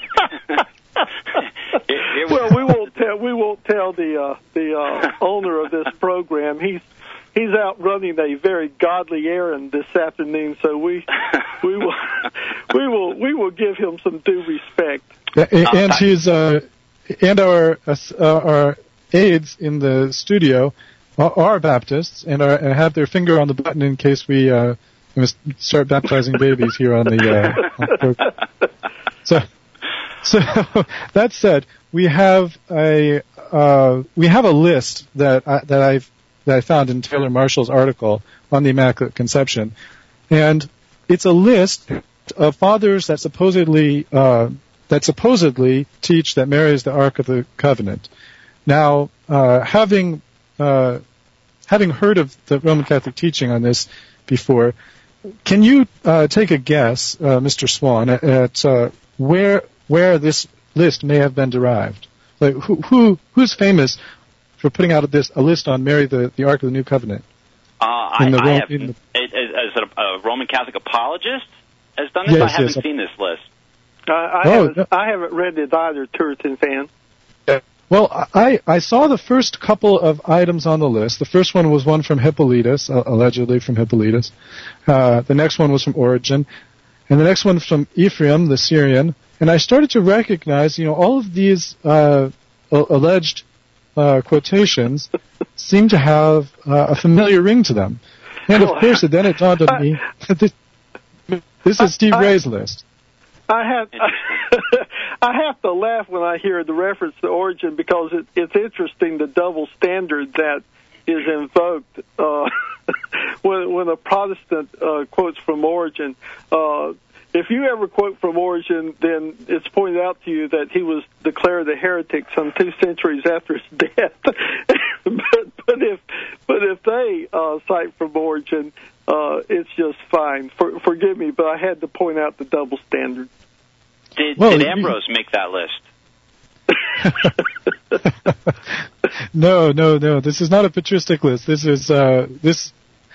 here we, well, we won't tell. We won't tell the uh, the uh, owner of this program. He's he's out running a very godly errand this afternoon. So we we will we will we will give him some due respect. And he's uh, and our uh, our aides in the studio are, are Baptists and, are, and have their finger on the button in case we uh, start baptizing babies here on the. Uh, on the program. So, so that said, we have a uh, we have a list that I, that I've that I found in Taylor Marshall's article on the Immaculate Conception, and it's a list of fathers that supposedly uh, that supposedly teach that Mary is the Ark of the Covenant. Now, uh, having uh, having heard of the Roman Catholic teaching on this before, can you uh, take a guess, uh, Mister Swan, at, at uh, where where this list may have been derived? Like, who, who who's famous for putting out this a list on Mary, the, the Ark of the New Covenant? Uh, I, the, I have, the, as a, a Roman Catholic apologist has done this. Yes, I haven't yes. seen this list. Uh, I, oh, haven't, I haven't read it either, Turretin fan. Well, I, I saw the first couple of items on the list. The first one was one from Hippolytus, uh, allegedly from Hippolytus. Uh, the next one was from Origen. And the next one from Ephraim, the Syrian. And I started to recognize, you know, all of these uh, alleged uh, quotations seem to have uh, a familiar ring to them. And, of course, then it dawned on me that this, this is Steve Ray's list. I have I have to laugh when I hear the reference to Origen because it, it's interesting the double standard that is invoked uh, when, when a Protestant uh, quotes from Origen. Uh, if you ever quote from Origen, then it's pointed out to you that he was declared a heretic some two centuries after his death. but but if but if they uh, cite from Origen, uh, it's just fine. For, forgive me, but I had to point out the double standard. Did, well, did Ambrose you, make that list? no, no, no. This is not a patristic list. This is uh, this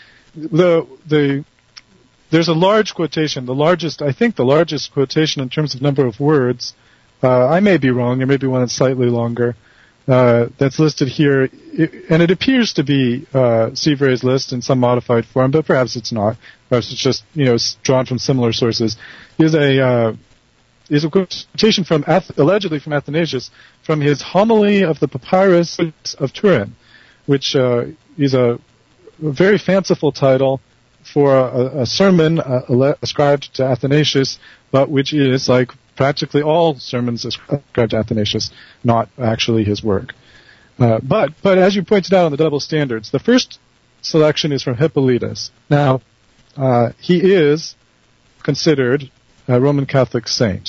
the the. There's a large quotation, the largest, I think, the largest quotation in terms of number of words. Uh, I may be wrong. There may be one that's slightly longer. Uh, that's listed here, it, and it appears to be uh, Steve Ray's list in some modified form, but perhaps it's not. Perhaps it's just, you know, drawn from similar sources. Is a uh, is a quotation from allegedly from Athanasius from his homily of the Papyrus of Turin, which uh, is a very fanciful title for a, a sermon uh, ascribed to Athanasius, but which is like practically all sermons ascribed to Athanasius, not actually his work. Uh, but but as you pointed out on the double standards, the first selection is from Hippolytus. Now, uh, he is considered a Roman Catholic saint.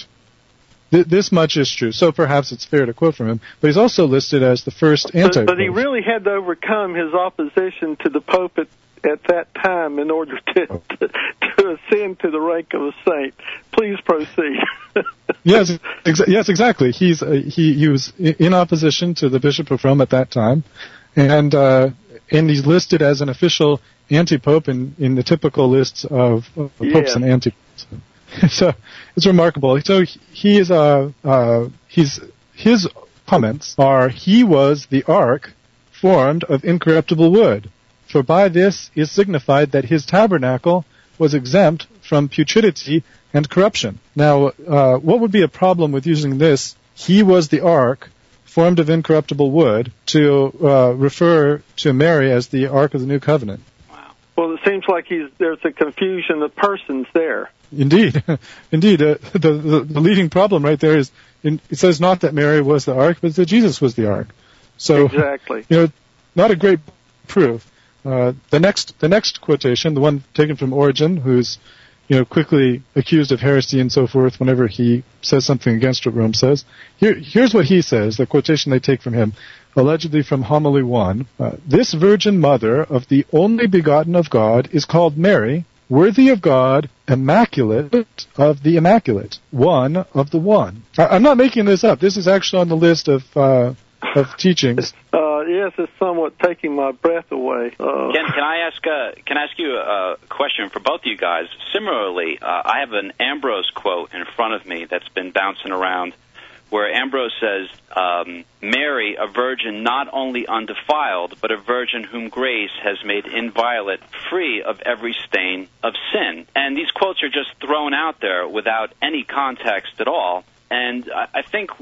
Th- this much is true, so perhaps it's fair to quote from him, but he's also listed as the first anti-pope. But, but he really had to overcome his opposition to the Pope at, at that time in order to, to, to ascend to the rank of a saint. Please proceed. yes, ex- yes, exactly. He's uh, he he was in opposition to the Bishop of Rome at that time, and uh, and he's listed as an official anti-pope in, in the typical lists of, of popes yeah. and anti-popes. So it's remarkable. So he is uh, uh he's his comments are he was the ark formed of incorruptible wood, for by this is signified that his tabernacle was exempt from putridity and corruption. Now, uh, what would be a problem with using this? He was the ark formed of incorruptible wood to uh, refer to Mary as the Ark of the New Covenant. Wow. Well, it seems like he's there's a confusion of persons there. Indeed, indeed. Uh, the, the the leading problem right there is in, it says not that Mary was the ark, but that Jesus was the ark. So exactly, you know, not a great proof. Uh, the next the next quotation, the one taken from Origen, who's you know quickly accused of heresy and so forth whenever he says something against what Rome says. Here, here's what he says. The quotation they take from him, allegedly from Homily One: uh, "This Virgin Mother of the only begotten of God is called Mary, worthy of God, immaculate of the immaculate, one of the one." I, I'm not making this up. This is actually on the list of uh, of teachings. Uh, yes, it's somewhat taking my breath away. Uh, Ken, can I ask uh, can I ask you a question for both of you guys? Similarly, uh, I have an Ambrose quote in front of me that's been bouncing around, where Ambrose says, um, "Mary, a virgin not only undefiled, but a virgin whom grace has made inviolate, free of every stain of sin." And these quotes are just thrown out there without any context at all. And I, I think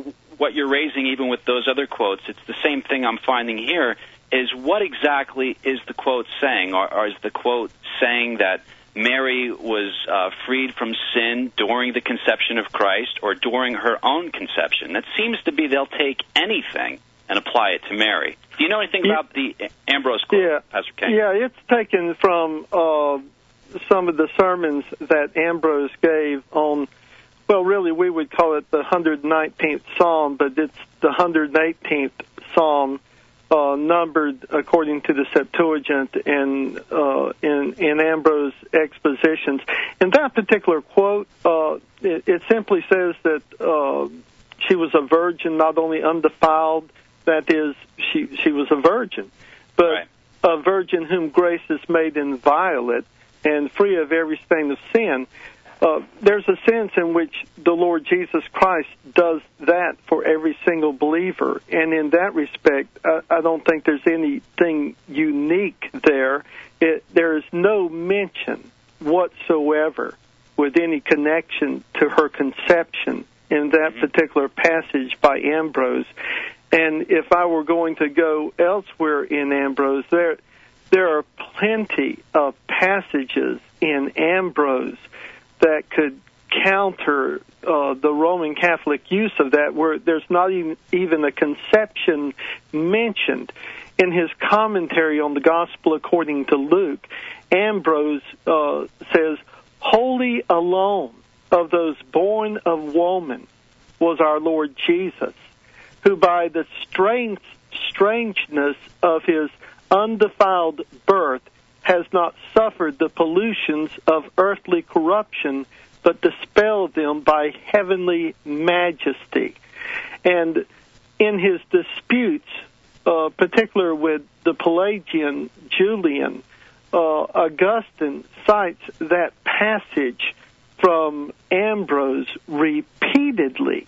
what you're raising, even with those other quotes, it's the same thing I'm finding here, is what exactly is the quote saying? Or, or is the quote saying that Mary was uh, freed from sin during the conception of Christ or during her own conception? That seems to be they'll take anything and apply it to Mary. Do you know anything about the Ambrose quote, yeah. Pastor King? Yeah, it's taken from uh, some of the sermons that Ambrose gave on, well, really we would call it the one hundred nineteenth Psalm, but it's the one hundred eighteenth Psalm, uh, numbered according to the Septuagint and uh, in, in Ambrose expositions. In that particular quote, uh, it, it simply says that uh, she was a virgin, not only undefiled, that is, she she was a virgin, but right. a virgin whom grace has made inviolate and free of every stain of sin. Uh, there's a sense in which the Lord Jesus Christ does that for every single believer, and in that respect, I, I don't think there's anything unique there. It, there is no mention whatsoever with any connection to her conception in that mm-hmm. particular passage by Ambrose. And if I were going to go elsewhere in Ambrose, there there are plenty of passages in Ambrose that could counter uh, the Roman Catholic use of that, where there's not even, even a conception mentioned. In his commentary on the Gospel according to Luke, Ambrose uh, says, "Wholly alone of those born of woman was our Lord Jesus, who by the strange, strangeness of his undefiled birth has not suffered the pollutions of earthly corruption, but dispelled them by heavenly majesty." And in his disputes, uh, particular with the Pelagian Julian, uh, Augustine cites that passage from Ambrose repeatedly.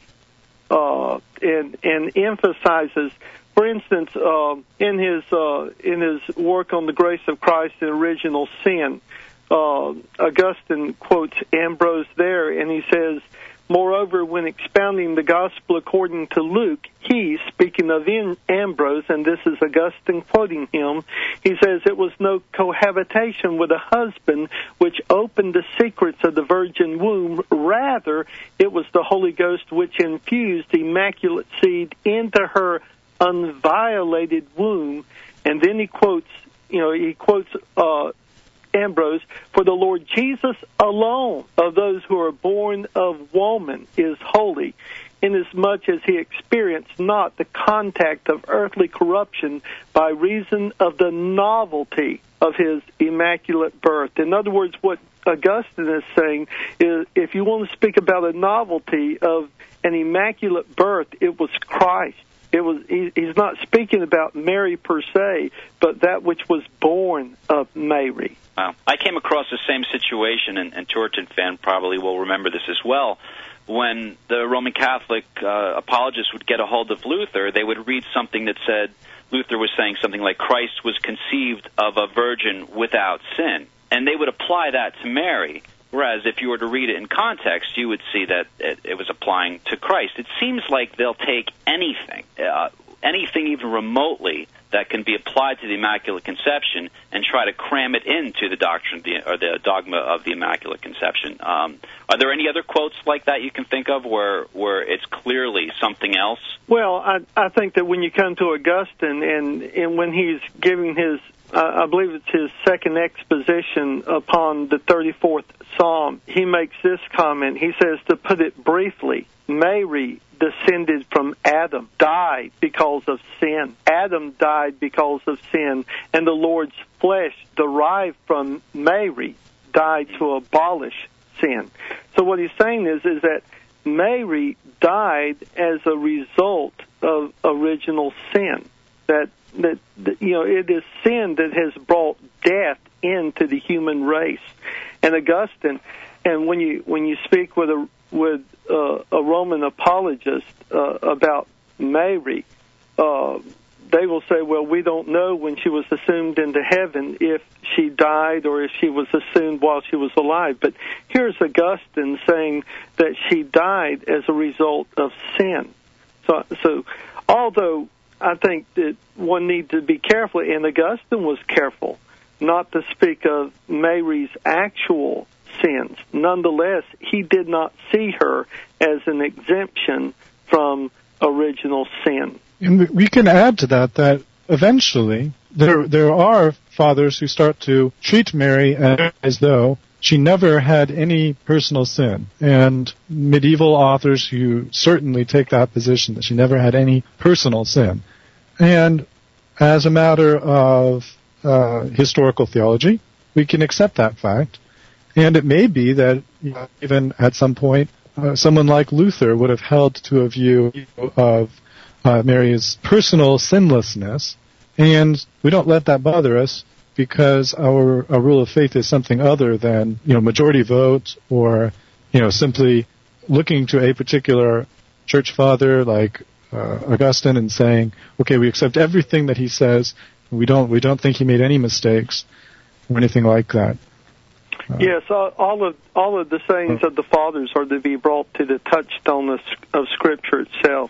Uh, and, and emphasizes, for instance, uh, in his uh, in his work on the grace of Christ and original sin, uh, Augustine quotes Ambrose there, and he says, "Moreover, when expounding the gospel according to Luke, he," speaking of in Ambrose, and this is Augustine quoting him, he says, "It was no cohabitation with a husband which opened the secrets of the virgin womb. Rather, it was the Holy Ghost which infused immaculate seed into her unviolated womb." And then he quotes, you know, he quotes uh, Ambrose, "For the Lord Jesus alone of those who are born of woman is holy, inasmuch as he experienced not the contact of earthly corruption by reason of the novelty of his immaculate birth." In other words, what Augustine is saying is, if you want to speak about a novelty of an immaculate birth, it was Christ. It was. He, he's not speaking about Mary per se, but that which was born of Mary. Wow. I came across the same situation, and, and Turretin fan probably will remember this as well. When the Roman Catholic uh, apologists would get a hold of Luther, they would read something that said, Luther was saying something like, Christ was conceived of a virgin without sin. And they would apply that to Mary. Whereas if you were to read it in context, you would see that it, it was applying to Christ. It seems like they'll take anything, uh, anything even remotely that can be applied to the Immaculate Conception and try to cram it into the doctrine of the, or the dogma of the Immaculate Conception. Um, are there any other quotes like that you can think of where where it's clearly something else? Well, I, I think that when you come to Augustine and, and when he's giving his, uh, I believe it's his second exposition upon the thirty-fourth Psalm, he makes this comment. He says, to put it briefly, Mary descended from Adam, died because of sin. Adam died because of sin, and the Lord's flesh derived from Mary died to abolish sin. So what he's saying is, is that Mary died as a result of original sin. That, that, that you know, it is sin that has brought death into the human race. And Augustine, and when you when you speak with a with uh, a Roman apologist uh, about Mary, uh, they will say, well, we don't know when she was assumed into heaven if she died or if she was assumed while she was alive. But here's Augustine saying that she died as a result of sin. So, so although I think that one needs to be careful, and Augustine was careful not to speak of Mary's actual sins. Nonetheless, he did not see her as an exemption from original sin. And we can add to that that eventually there there are fathers who start to treat Mary as though she never had any personal sin, and medieval authors who certainly take that position, that she never had any personal sin. And as a matter of uh, historical theology, we can accept that fact. And it may be that you know, even at some point, uh, someone like Luther would have held to a view of uh, Mary's personal sinlessness, and we don't let that bother us because our, our rule of faith is something other than, you know, majority vote or, you know, simply looking to a particular church father like uh, Augustine and saying, okay, we accept everything that he says. We don't we don't think he made any mistakes or anything like that. Uh, yes, all, all of all of the sayings of the fathers are to be brought to the touchstone of, of Scripture itself,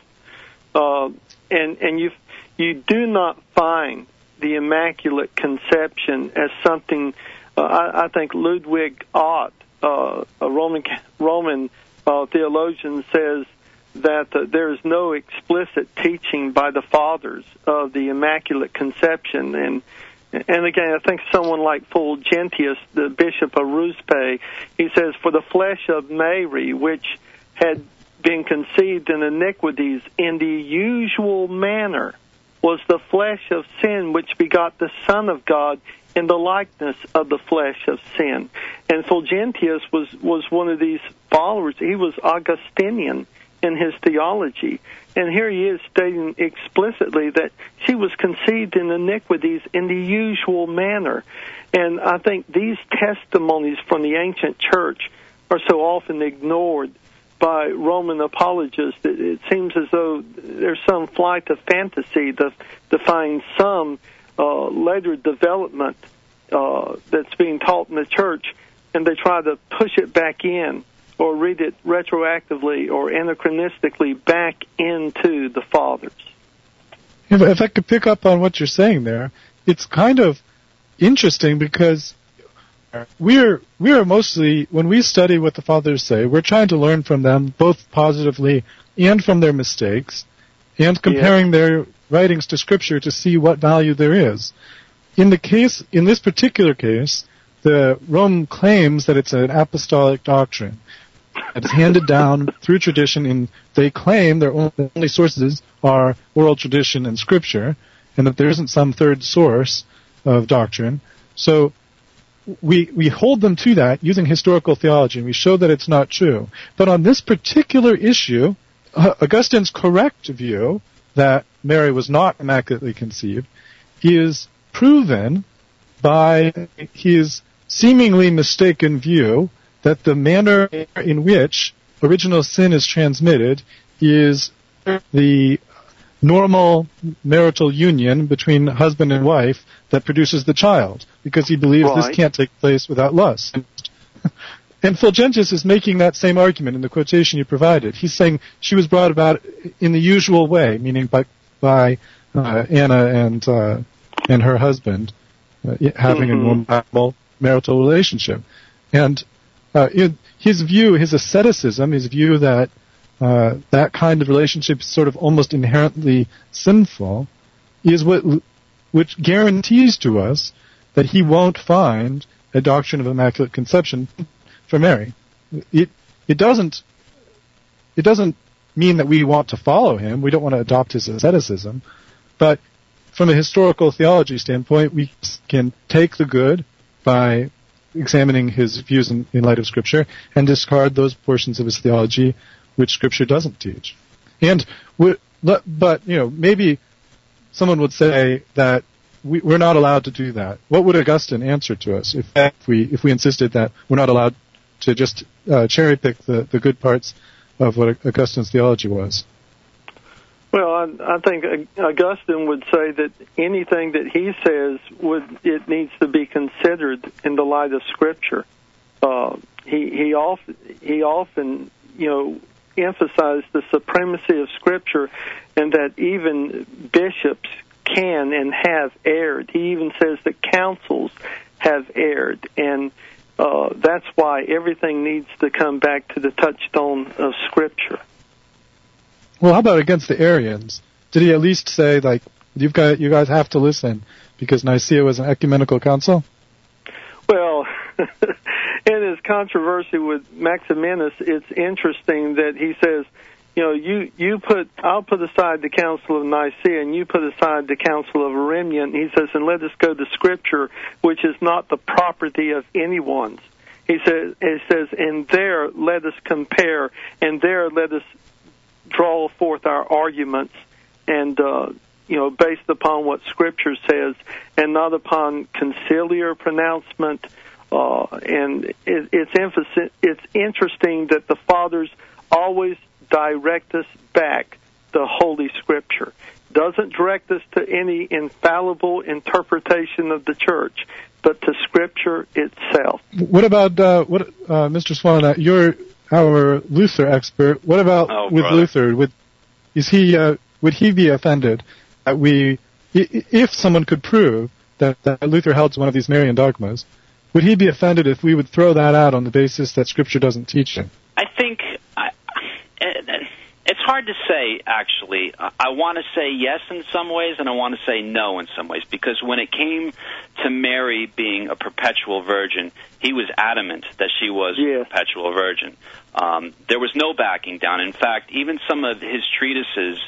uh, and and you you do not find the Immaculate Conception as something. Uh, I, I think Ludwig Ott, uh, a Roman Roman uh, theologian, says that uh, there is no explicit teaching by the fathers of the Immaculate Conception. And and again, I think someone like Fulgentius, the Bishop of Ruspe, he says, for the flesh of Mary, which had been conceived in iniquities in the usual manner, was the flesh of sin which begot the Son of God in the likeness of the flesh of sin. And Fulgentius was, was one of these followers. He was Augustinian in his theology. And here he is stating explicitly that she was conceived in iniquities in the usual manner. And I think these testimonies from the ancient church are so often ignored by Roman apologists that it seems as though there's some flight of fantasy to, to find some uh, later development uh, that's being taught in the church, and they try to push it back in or read it retroactively or anachronistically back into the fathers. If, if I could pick up on what you're saying there, it's kind of interesting because we're we're mostly, when we study what the fathers say, we're trying to learn from them both positively and from their mistakes, and comparing yeah. their writings to Scripture to see what value there is. In the case, in this particular case, the Rome claims that it's an apostolic doctrine. It's handed down through tradition, and they claim their only sources are oral tradition and Scripture, and that there isn't some third source of doctrine. So we we hold them to that using historical theology, and we show that it's not true. But on this particular issue, uh, Augustine's correct view that Mary was not immaculately conceived is proven by his seemingly mistaken view that the manner in which original sin is transmitted is the normal marital union between husband and wife that produces the child, because he believes right. this can't take place without lust. And Fulgentius is making that same argument in the quotation you provided. He's saying she was brought about in the usual way, meaning by by uh, Anna and uh, and her husband uh, having mm-hmm. a normal marital relationship. And uh, in his view, his asceticism, his view that uh, that kind of relationship is sort of almost inherently sinful, is what which guarantees to us that he won't find a doctrine of Immaculate Conception for Mary. It it doesn't it doesn't mean that we want to follow him. We don't want to adopt his asceticism, but from a historical theology standpoint, we can take the good by examining his views in, in light of Scripture and discard those portions of his theology which Scripture doesn't teach. And we, but you know, maybe someone would say that we, we're not allowed to do that. What would Augustine answer to us if, if we if we insisted that we're not allowed to just uh, cherry pick the, the good parts of what Augustine's theology was? Well, I, I think Augustine would say that anything that he says would it needs to be considered in the light of Scripture. Uh, he he often he often you know emphasize the supremacy of Scripture and that even bishops can and have erred. He even says that councils have erred, and uh, that's why everything needs to come back to the touchstone of Scripture. Well, how about against the Arians? Did he at least say, like, you've got, you guys have to listen because Nicaea was an ecumenical council? Well, in his controversy with Maximinus, it's interesting that he says, you know, you, you put, I'll put aside the Council of Nicaea and you put aside the Council of Ariminum. He says, and let us go to Scripture, which is not the property of anyone's. He says, he says, and there let us compare, and there let us draw forth our arguments, and, uh, you know, based upon what Scripture says, and not upon conciliar pronouncement. Uh, and it, it's emphasis, it's interesting that the Fathers always direct us back to Holy Scripture. Doesn't direct us to any infallible interpretation of the Church, but to Scripture itself. What about uh, what, uh, Mister Swan? Uh, you're our Luther expert. What about oh, with brother. Luther? Would is he uh, would he be offended that we, if someone could prove that, that Luther held to one of these Marian dogmas, would he be offended if we would throw that out on the basis that Scripture doesn't teach it? I think I, it's hard to say, actually. I want to say yes in some ways, and I want to say no in some ways, because when it came to Mary being a perpetual virgin, he was adamant that she was yeah. a perpetual virgin. Um, there was no backing down. In fact, even some of his treatises,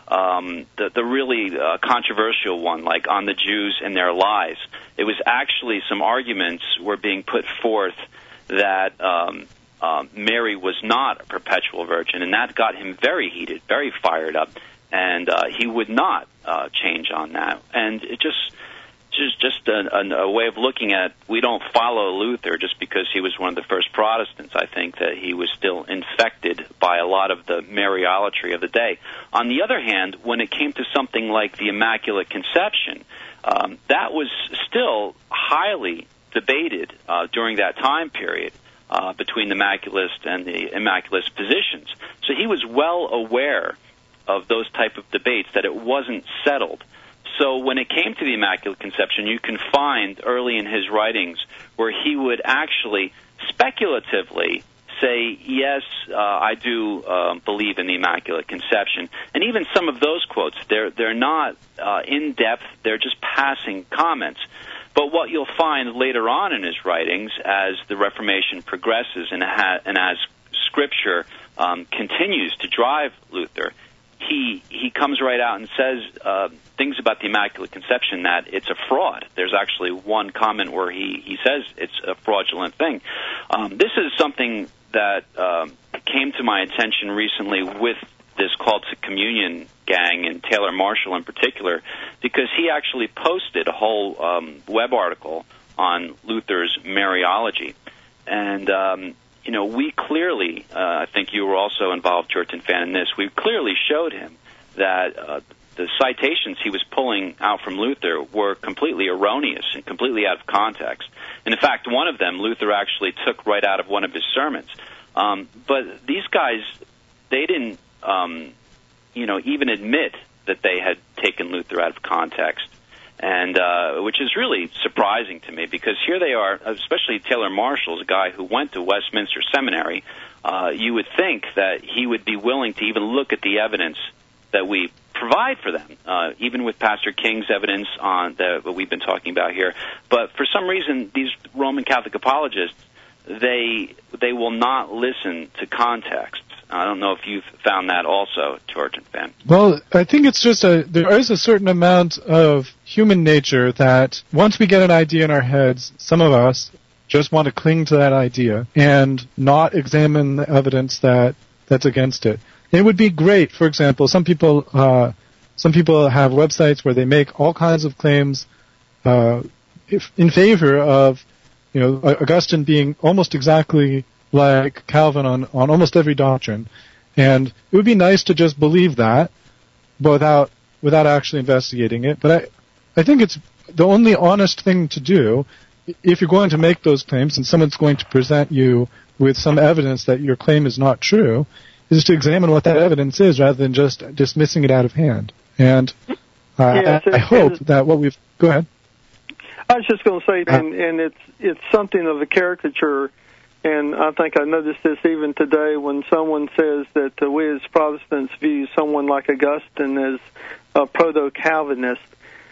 um, the, the really uh, controversial one, like On the Jews and Their Lies, it was actually some arguments were being put forth that um, um, Mary was not a perpetual virgin, and that got him very heated, very fired up, and uh, he would not uh, change on that. And it just... just just a, a, a way of looking at, we don't follow Luther just because he was one of the first Protestants. I think that he was still infected by a lot of the Mariolatry of the day. On the other hand, when it came to something like the Immaculate Conception, um, that was still highly debated uh, during that time period uh, between the Immaculist and the Immaculist positions. So he was well aware of those type of debates, that it wasn't settled. So when it came to the Immaculate Conception, you can find early in his writings where he would actually speculatively say, yes, uh, I do uh, believe in the Immaculate Conception. And even some of those quotes, they're, they're not uh, in-depth, they're just passing comments. But what you'll find later on in his writings, as the Reformation progresses and, ha- and as Scripture um, continues to drive Luther, he he comes right out and says uh, things about the Immaculate Conception, that it's a fraud. There's actually one comment where he, he says it's a fraudulent thing. Um, this is something that um, came to my attention recently with this Call to Communion gang, and Taylor Marshall in particular, because he actually posted a whole um, web article on Luther's Mariology. And um You know, we clearly, uh, I think you were also involved, Jordan Fan, in this, we clearly showed him that uh, the citations he was pulling out from Luther were completely erroneous and completely out of context. And in fact, one of them, Luther actually took right out of one of his sermons. Um, but these guys, they didn't, um, you know, even admit that they had taken Luther out of context. And uh, which is really surprising to me, because here they are, especially Taylor Marshall's a guy who went to Westminster Seminary. Uh, you would think that he would be willing to even look at the evidence that we provide for them, uh, even with Pastor King's evidence on the, what we've been talking about here. But for some reason, these Roman Catholic apologists, they they will not listen to context. I don't know if you've found that also, George and Ben. Well, I think it's just a, there is a certain amount of human nature that once we get an idea in our heads, some of us just want to cling to that idea and not examine the evidence that, that's against it. It would be great, for example, some people, uh, some people have websites where they make all kinds of claims, uh, if, in favor of, you know, Augustine being almost exactly like Calvin on, on almost every doctrine. And it would be nice to just believe that without without actually investigating it. But I, I think it's the only honest thing to do if you're going to make those claims and someone's going to present you with some evidence that your claim is not true, is to examine what that evidence is rather than just dismissing it out of hand. And uh, yes, I, I hope that what we've... Go ahead. I was just going to say, and, and it's it's something of a caricature, and I think I noticed this even today when someone says that uh, we as Protestants view someone like Augustine as a proto-Calvinist.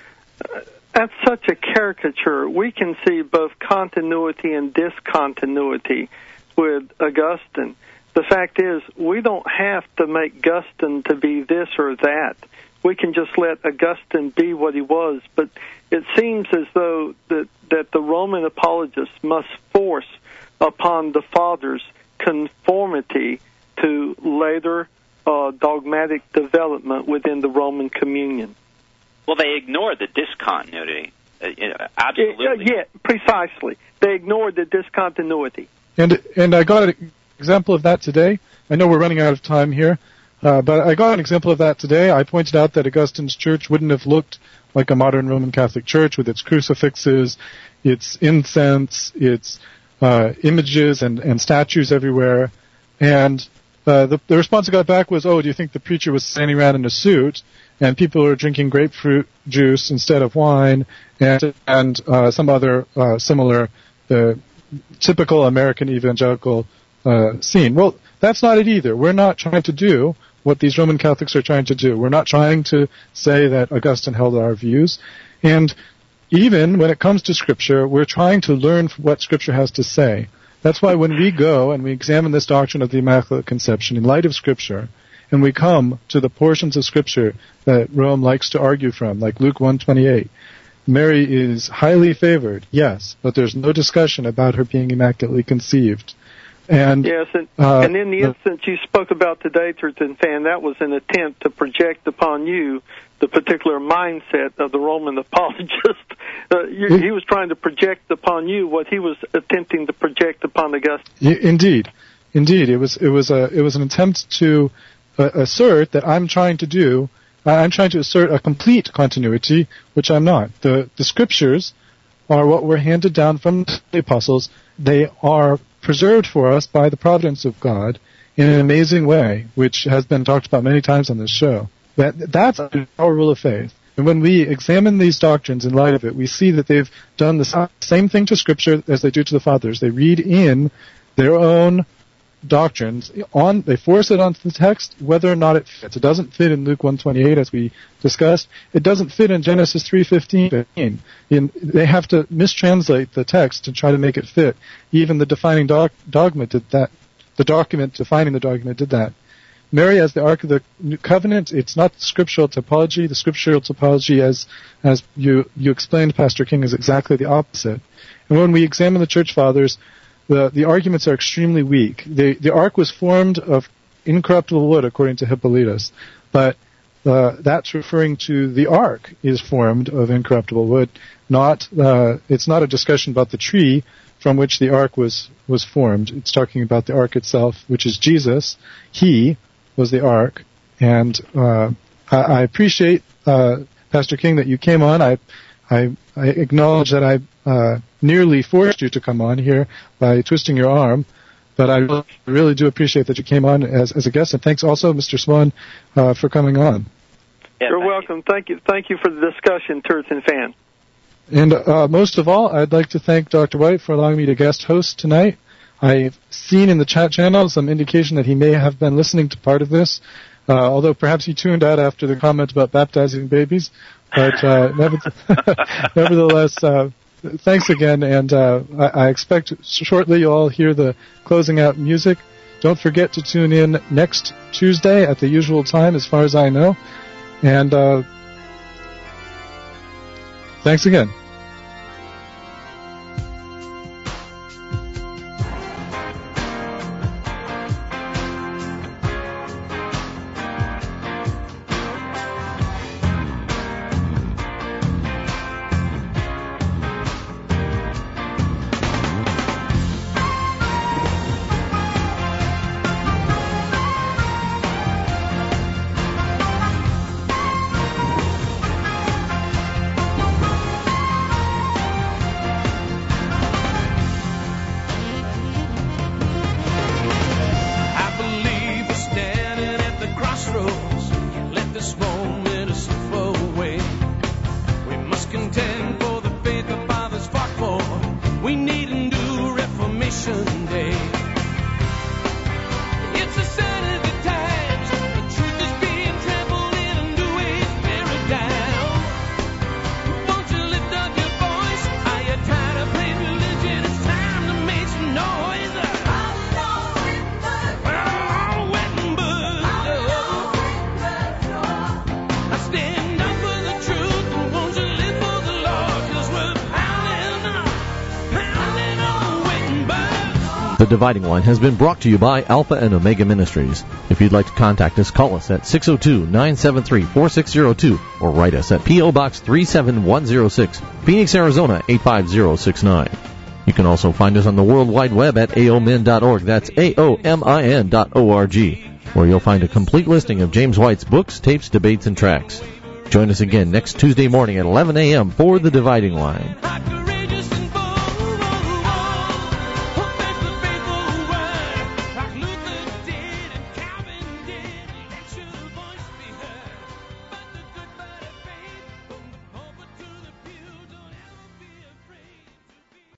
Uh, that's such a caricature. We can see both continuity and discontinuity with Augustine. The fact is, we don't have to make Augustine to be this or that. We can just let Augustine be what he was. But it seems as though that, that the Roman apologists must force upon the fathers conformity to later uh, dogmatic development within the Roman communion. Well, they ignored the discontinuity. Uh, you know, absolutely. Uh, yeah, precisely. They ignored the discontinuity. And and I got an example of that today. I know we're running out of time here, uh, but I got an example of that today. I pointed out that Augustine's church wouldn't have looked like a modern Roman Catholic church with its crucifixes, its incense, its uh, images and, and statues everywhere. And uh, the, the response I got back was, oh, do you think the preacher was standing around in a suit and people are drinking grapefruit juice instead of wine and, and uh, some other uh, similar uh, typical American evangelical uh, scene? Well, that's not it either. We're not trying to do what these Roman Catholics are trying to do. We're not trying to say that Augustine held our views. And even when it comes to Scripture, we're trying to learn what Scripture has to say. That's why when we go and we examine this doctrine of the Immaculate Conception in light of Scripture, and we come to the portions of Scripture that Rome likes to argue from, like Luke one twenty-eight, Mary is highly favored, yes, but there's no discussion about her being immaculately conceived. And, yes, and, uh, and in the instance you spoke about today, Terton Fan, that was an attempt to project upon you the particular mindset of the Roman apologist. Uh, you, he was trying to project upon you what he was attempting to project upon Augustine. Indeed, indeed, it was it was a it was an attempt to uh, assert that I'm trying to do. I'm trying to assert a complete continuity, which I'm not. The the Scriptures are what were handed down from the apostles. They are preserved for us by the providence of God in an amazing way, which has been talked about many times on this show. That that's our rule of faith. And when we examine these doctrines in light of it, we see that they've done the same thing to Scripture as they do to the fathers. They read in their own doctrines on, they force it onto the text, whether or not it fits. It doesn't fit in Luke one twenty-eight, as we discussed. It doesn't fit in Genesis three fifteen. In, they have to mistranslate the text to try to make it fit. Even the defining doc, dogma did that. The document defining the document did that. Mary as the Ark of the New Covenant, it's not scriptural typology. The scriptural typology, as as you you explained, Pastor King, is exactly the opposite. And when we examine the Church Fathers, the the arguments are extremely weak. The the Ark was formed of incorruptible wood, according to Hippolytus, but uh, that's referring to the Ark is formed of incorruptible wood. Not uh, it's not a discussion about the tree from which the Ark was was formed. It's talking about the Ark itself, which is Jesus. He was the Ark, and uh, I, I appreciate uh, Pastor King that you came on. I I, I acknowledge that I uh, nearly forced you to come on here by twisting your arm, but I really do appreciate that you came on as, as a guest, and thanks also, Mister Swan, uh, for coming on. Yeah, You're welcome. You. Thank you. Thank you for the discussion, Terton Fan. And uh, most of all, I'd like to thank Doctor White for allowing me to guest host tonight. I've seen in the chat channel some indication that he may have been listening to part of this, uh, although perhaps he tuned out after the comment about baptizing babies. But uh, nevertheless, uh, thanks again, and uh, I, I expect shortly you'll all hear the closing out music. Don't forget to tune in next Tuesday at the usual time, as far as I know. And uh, thanks again. heroes. Can't let this moment slip away. We must contend for the faith the fathers fought for. We need a new Reformation Day. It's a sign of the times. The truth is being trampled in a new age paradigm. Won't you lift up your voice? Are you tired of playing religion? It's time to make some noise. Oh, Wittenberg. I stand up for the truth, and won't you live for the Lord? 'Cause we're pounding, pounding on Wittenberg. The Dividing Line has been brought to you by Alpha and Omega Ministries. If you'd like to contact us, call us at six oh two, nine seven three, four six oh two or write us at P O. Box three seven one oh six, Phoenix, Arizona eight five zero six nine. You can also find us on the World Wide Web at A O M I N dot org. That's A O M I N dot O R G, where you'll find a complete listing of James White's books, tapes, debates, and tracks. Join us again next Tuesday morning at eleven a.m. for The Dividing Line.